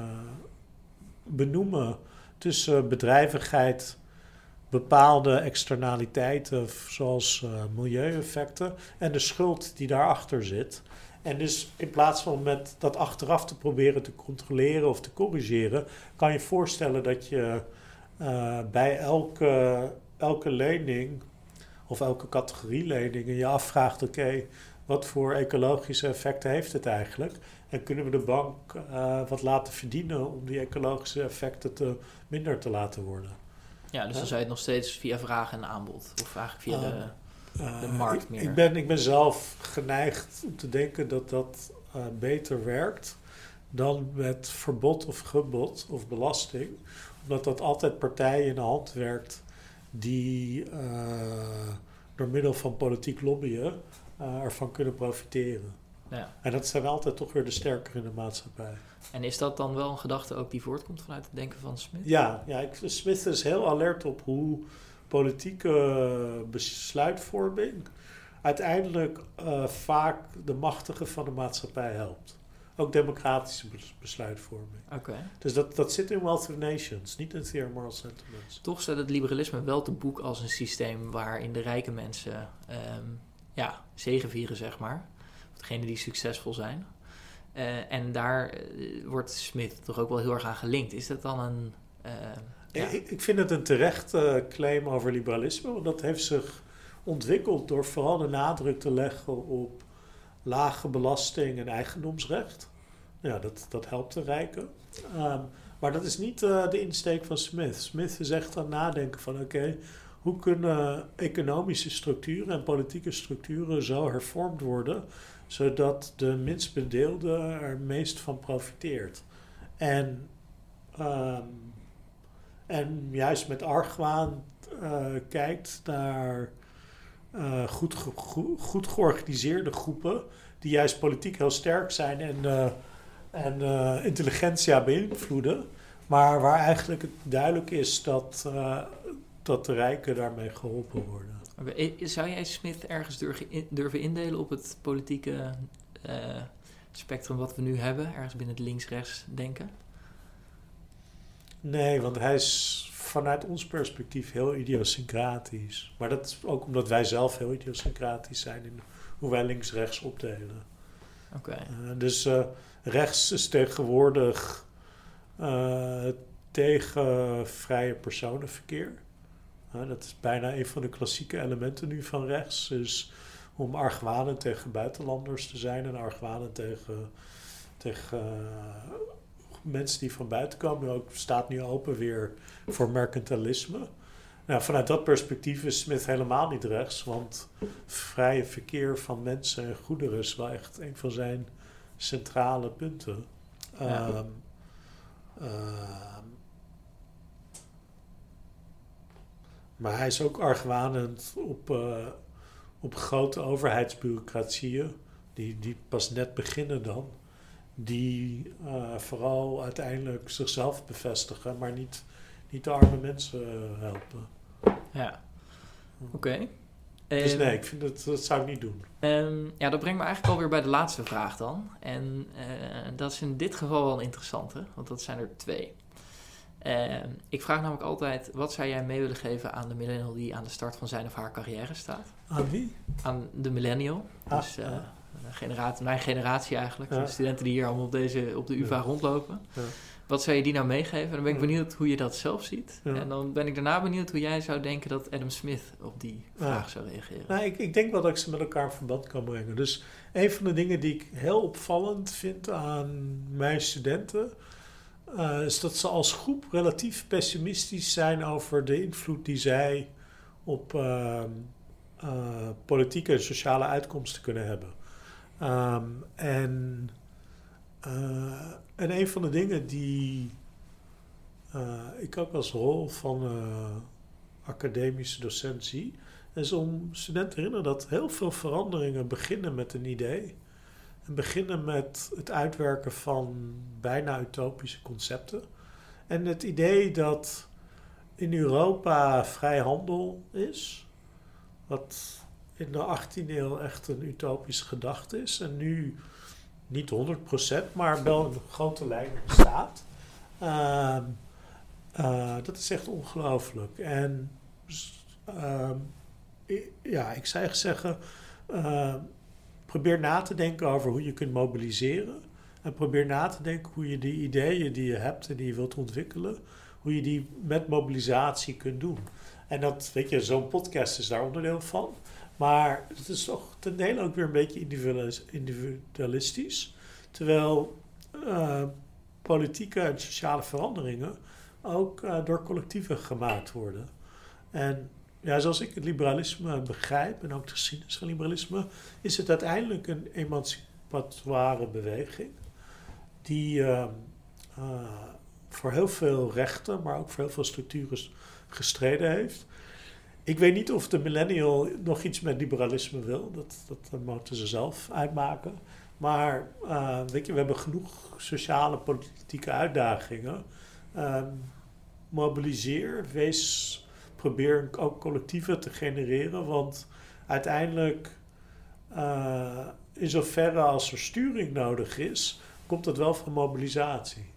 benoemen tussen bedrijvigheid, bepaalde externaliteiten zoals milieueffecten en de schuld die daarachter zit. En dus in plaats van met dat achteraf te proberen te controleren of te corrigeren, kan je voorstellen dat je bij elke lening of elke categorie leningen je afvraagt, oké, wat voor ecologische effecten heeft het eigenlijk? En kunnen we de bank wat laten verdienen om die ecologische effecten minder te laten worden? Ja, dus dan zou je het nog steeds via vraag en aanbod of eigenlijk via de markt meer. Ik ben zelf geneigd om te denken dat dat beter werkt dan met verbod of gebod of belasting. Omdat dat altijd partijen in de hand werkt die door middel van politiek lobbyen ervan kunnen profiteren. Ja. En dat zijn altijd toch weer de sterker in de maatschappij. En is dat dan wel een gedachte ook die voortkomt vanuit het denken van Smith? Ja, Smith is heel alert op hoe politieke besluitvorming uiteindelijk vaak de machtigen van de maatschappij helpt. Ook democratische besluitvorming. Okay. Dus dat zit in Wealth of Nations, niet in Theory of Moral Sentiments. Toch staat het liberalisme wel te boek als een systeem waarin de rijke mensen zegevieren, zeg maar. Degenen die succesvol zijn. En daar wordt Smith toch ook wel heel erg aan gelinkt. Is dat dan een... Ik vind het een terechte claim over liberalisme. Want dat heeft zich ontwikkeld door vooral de nadruk te leggen op lage belasting en eigendomsrecht. Ja, dat helpt de rijken. Maar dat is niet de insteek van Smith. Smith is echt aan het nadenken van oké, hoe kunnen economische structuren en politieke structuren zo hervormd worden, zodat de minst bedeelde er meest van profiteert. En juist met argwaan kijkt naar goed georganiseerde groepen die juist politiek heel sterk zijn en intelligentia beïnvloeden, maar waar eigenlijk het duidelijk is dat de rijken daarmee geholpen worden. Okay. Zou jij Smith ergens durven indelen op het politieke spectrum wat we nu hebben, ergens binnen het links-rechts denken? Nee, want hij is vanuit ons perspectief heel idiosyncratisch. Maar dat is ook omdat wij zelf heel idiosyncratisch zijn in hoe wij links-rechts opdelen. Okay. Dus rechts is tegenwoordig tegen vrije personenverkeer. Dat is bijna een van de klassieke elementen nu van rechts. Dus om argwanend tegen buitenlanders te zijn en argwanend tegen mensen die van buiten komen. Ook staat nu open weer voor mercantilisme. Nou, vanuit dat perspectief is Smith helemaal niet rechts, want vrije verkeer van mensen en goederen is wel echt een van zijn centrale punten. Ja. Maar hij is ook argwanend op grote overheidsbureaucratieën, die pas net beginnen dan, die vooral uiteindelijk zichzelf bevestigen, maar niet de arme mensen helpen. Ja, oké. Dus nee, ik vind dat zou ik niet doen. Dat brengt me eigenlijk alweer bij de laatste vraag dan. En dat is in dit geval wel een interessante, want dat zijn er 2. Ik vraag namelijk altijd, wat zou jij mee willen geven aan de millennial die aan de start van zijn of haar carrière staat? Aan wie? Aan de millennial. Dus mijn generatie eigenlijk. Ja. De studenten die hier allemaal op de UvA rondlopen. Ja. Wat zou je die nou meegeven? Dan ben ik benieuwd hoe je dat zelf ziet. Ja. En dan ben ik daarna benieuwd hoe jij zou denken dat Adam Smith op die vraag zou reageren. Nou, ik denk wel dat ik ze met elkaar in verband kan brengen. Dus een van de dingen die ik heel opvallend vind aan mijn studenten is dat ze als groep relatief pessimistisch zijn over de invloed die zij op politieke en sociale uitkomsten kunnen hebben. En een van de dingen die ik ook als rol van academische docent zie, is om studenten te herinneren dat heel veel veranderingen beginnen met een idee. En beginnen met het uitwerken van bijna utopische concepten. En het idee dat in Europa vrij handel is, wat in de 18e eeuw echt een utopische gedachte is. En nu niet 100%, maar wel in grote lijnen bestaat. Dat is echt ongelooflijk. En ik zou echt zeggen, probeer na te denken over hoe je kunt mobiliseren. En probeer na te denken hoe je die ideeën die je hebt en die je wilt ontwikkelen, hoe je die met mobilisatie kunt doen. En dat, weet je, zo'n podcast is daar onderdeel van. Maar het is toch ten dele ook weer een beetje individualistisch. Terwijl politieke en sociale veranderingen ook door collectieven gemaakt worden. En ja, zoals ik het liberalisme begrijp, en ook de geschiedenis van liberalisme, is het uiteindelijk een emancipatoire beweging die voor heel veel rechten, maar ook voor heel veel structuren gestreden heeft. Ik weet niet of de millennial nog iets met liberalisme wil. Dat moeten ze zelf uitmaken. Maar weet je, we hebben genoeg sociale, politieke uitdagingen. Mobiliseer, probeer ook collectieven te genereren. Want uiteindelijk, in zoverre als er sturing nodig is, komt het wel van mobilisatie.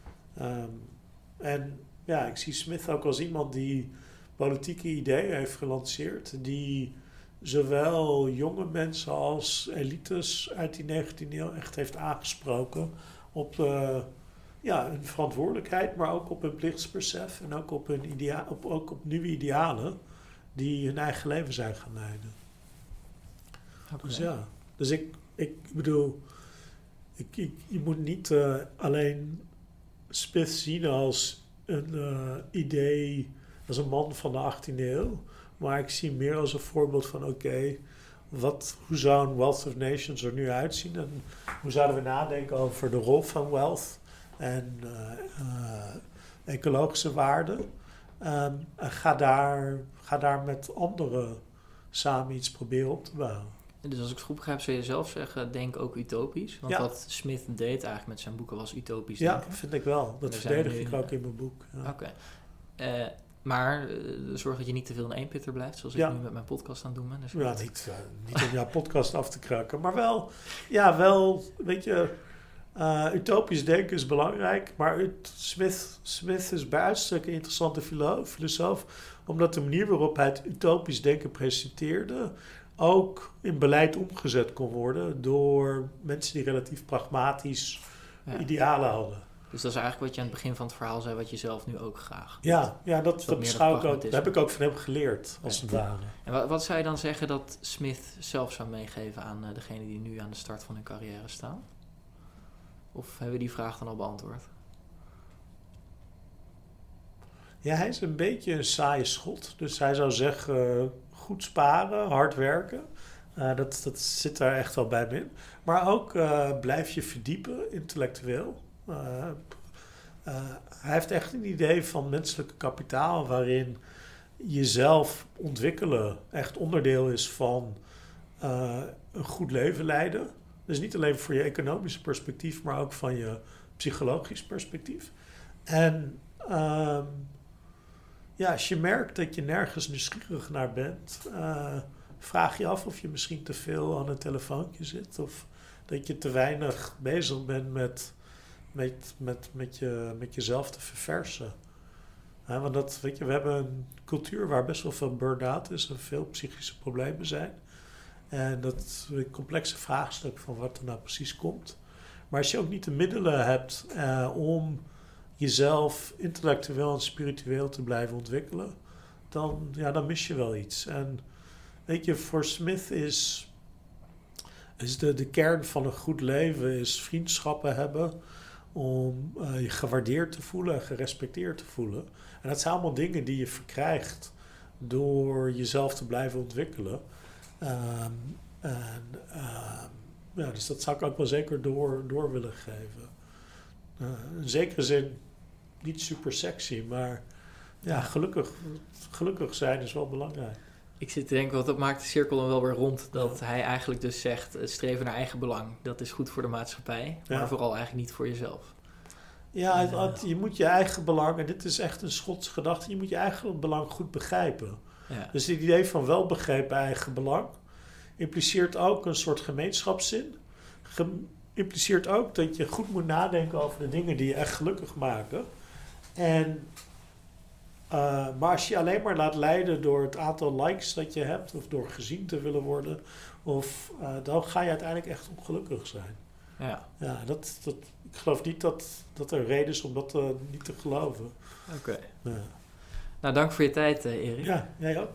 En ja, ik zie Smith ook als iemand die politieke ideeën heeft gelanceerd, die zowel jonge mensen als elites uit die 19e eeuw echt heeft aangesproken op hun verantwoordelijkheid, maar ook op hun plichtsbesef en ook op hun ook op nieuwe idealen die hun eigen leven zijn gaan leiden. Okay. Dus ja, dus ik bedoel, je moet niet alleen Smith zien als een idee, als een man van de 18e eeuw, maar ik zie meer als een voorbeeld van hoe zou een Wealth of Nations er nu uitzien en hoe zouden we nadenken over de rol van wealth en ecologische waarden. En ga daar met anderen samen iets proberen op te bouwen. Dus als ik het goed begrijp, zou je zelf zeggen, denk ook utopisch. Want wat Smith deed eigenlijk met zijn boeken was utopisch denken. Ja, vind ik wel. Dat verdedig ik ook in mijn boek. Ja. Oké. Maar zorg dat je niet te veel in één pitter blijft, zoals ik nu met mijn podcast aan het doen ben. Dus ja, niet om jouw podcast af te kraken. Maar wel, weet je, utopisch denken is belangrijk. Maar Smith is bij uitstek een interessante filosoof, omdat de manier waarop hij het utopisch denken presenteerde ook in beleid omgezet kon worden door mensen die relatief pragmatisch idealen hadden. Dus dat is eigenlijk wat je aan het begin van het verhaal zei, wat je zelf nu ook graag doet. Ja, dat beschouw ik ook. Dat heb ik ook van hem geleerd, als het ware. En wat zou je dan zeggen dat Smith zelf zou meegeven aan degenen die nu aan de start van hun carrière staan? Of hebben we die vraag dan al beantwoord? Ja, hij is een beetje een saaie schot. Dus hij zou zeggen, goed sparen, hard werken. Dat zit daar echt wel bij me in. Maar ook blijf je verdiepen, intellectueel. Hij heeft echt een idee van menselijke kapitaal waarin jezelf ontwikkelen echt onderdeel is van een goed leven leiden. Dus niet alleen voor je economische perspectief, maar ook van je psychologisch perspectief. En als je merkt dat je nergens nieuwsgierig naar bent, vraag je af of je misschien te veel aan een telefoontje zit of dat je te weinig bezig bent met jezelf te verversen. Want we hebben een cultuur waar best wel veel burn-out is en veel psychische problemen zijn. En dat is een complexe vraagstuk van wat er nou precies komt. Maar als je ook niet de middelen hebt om jezelf intellectueel en spiritueel te blijven ontwikkelen, dan mis je wel iets. En weet je, voor Smith is de kern van een goed leven is vriendschappen hebben om je gewaardeerd te voelen en gerespecteerd te voelen. En dat zijn allemaal dingen die je verkrijgt door jezelf te blijven ontwikkelen. Dus dat zou ik ook wel zeker door willen geven. In zekere zin niet super sexy, maar gelukkig zijn is wel belangrijk. Ik zit te denken, want dat maakt de cirkel dan wel weer rond. Dat hij eigenlijk dus zegt, het streven naar eigen belang, dat is goed voor de maatschappij. Maar vooral eigenlijk niet voor jezelf. Ja, je moet je eigen belang, en dit is echt een Schotse gedachte, je moet je eigen belang goed begrijpen. Ja. Dus het idee van welbegrepen eigen belang impliceert ook een soort gemeenschapszin. Impliceert ook dat je goed moet nadenken over de dingen die je echt gelukkig maken. Maar als je alleen maar laat leiden door het aantal likes dat je hebt, of door gezien te willen worden, dan ga je uiteindelijk echt ongelukkig zijn. Ja, ik geloof niet dat er reden is om dat niet te geloven. Oké. Ja. Nou, dank voor je tijd, Erik. Ja, jij ook.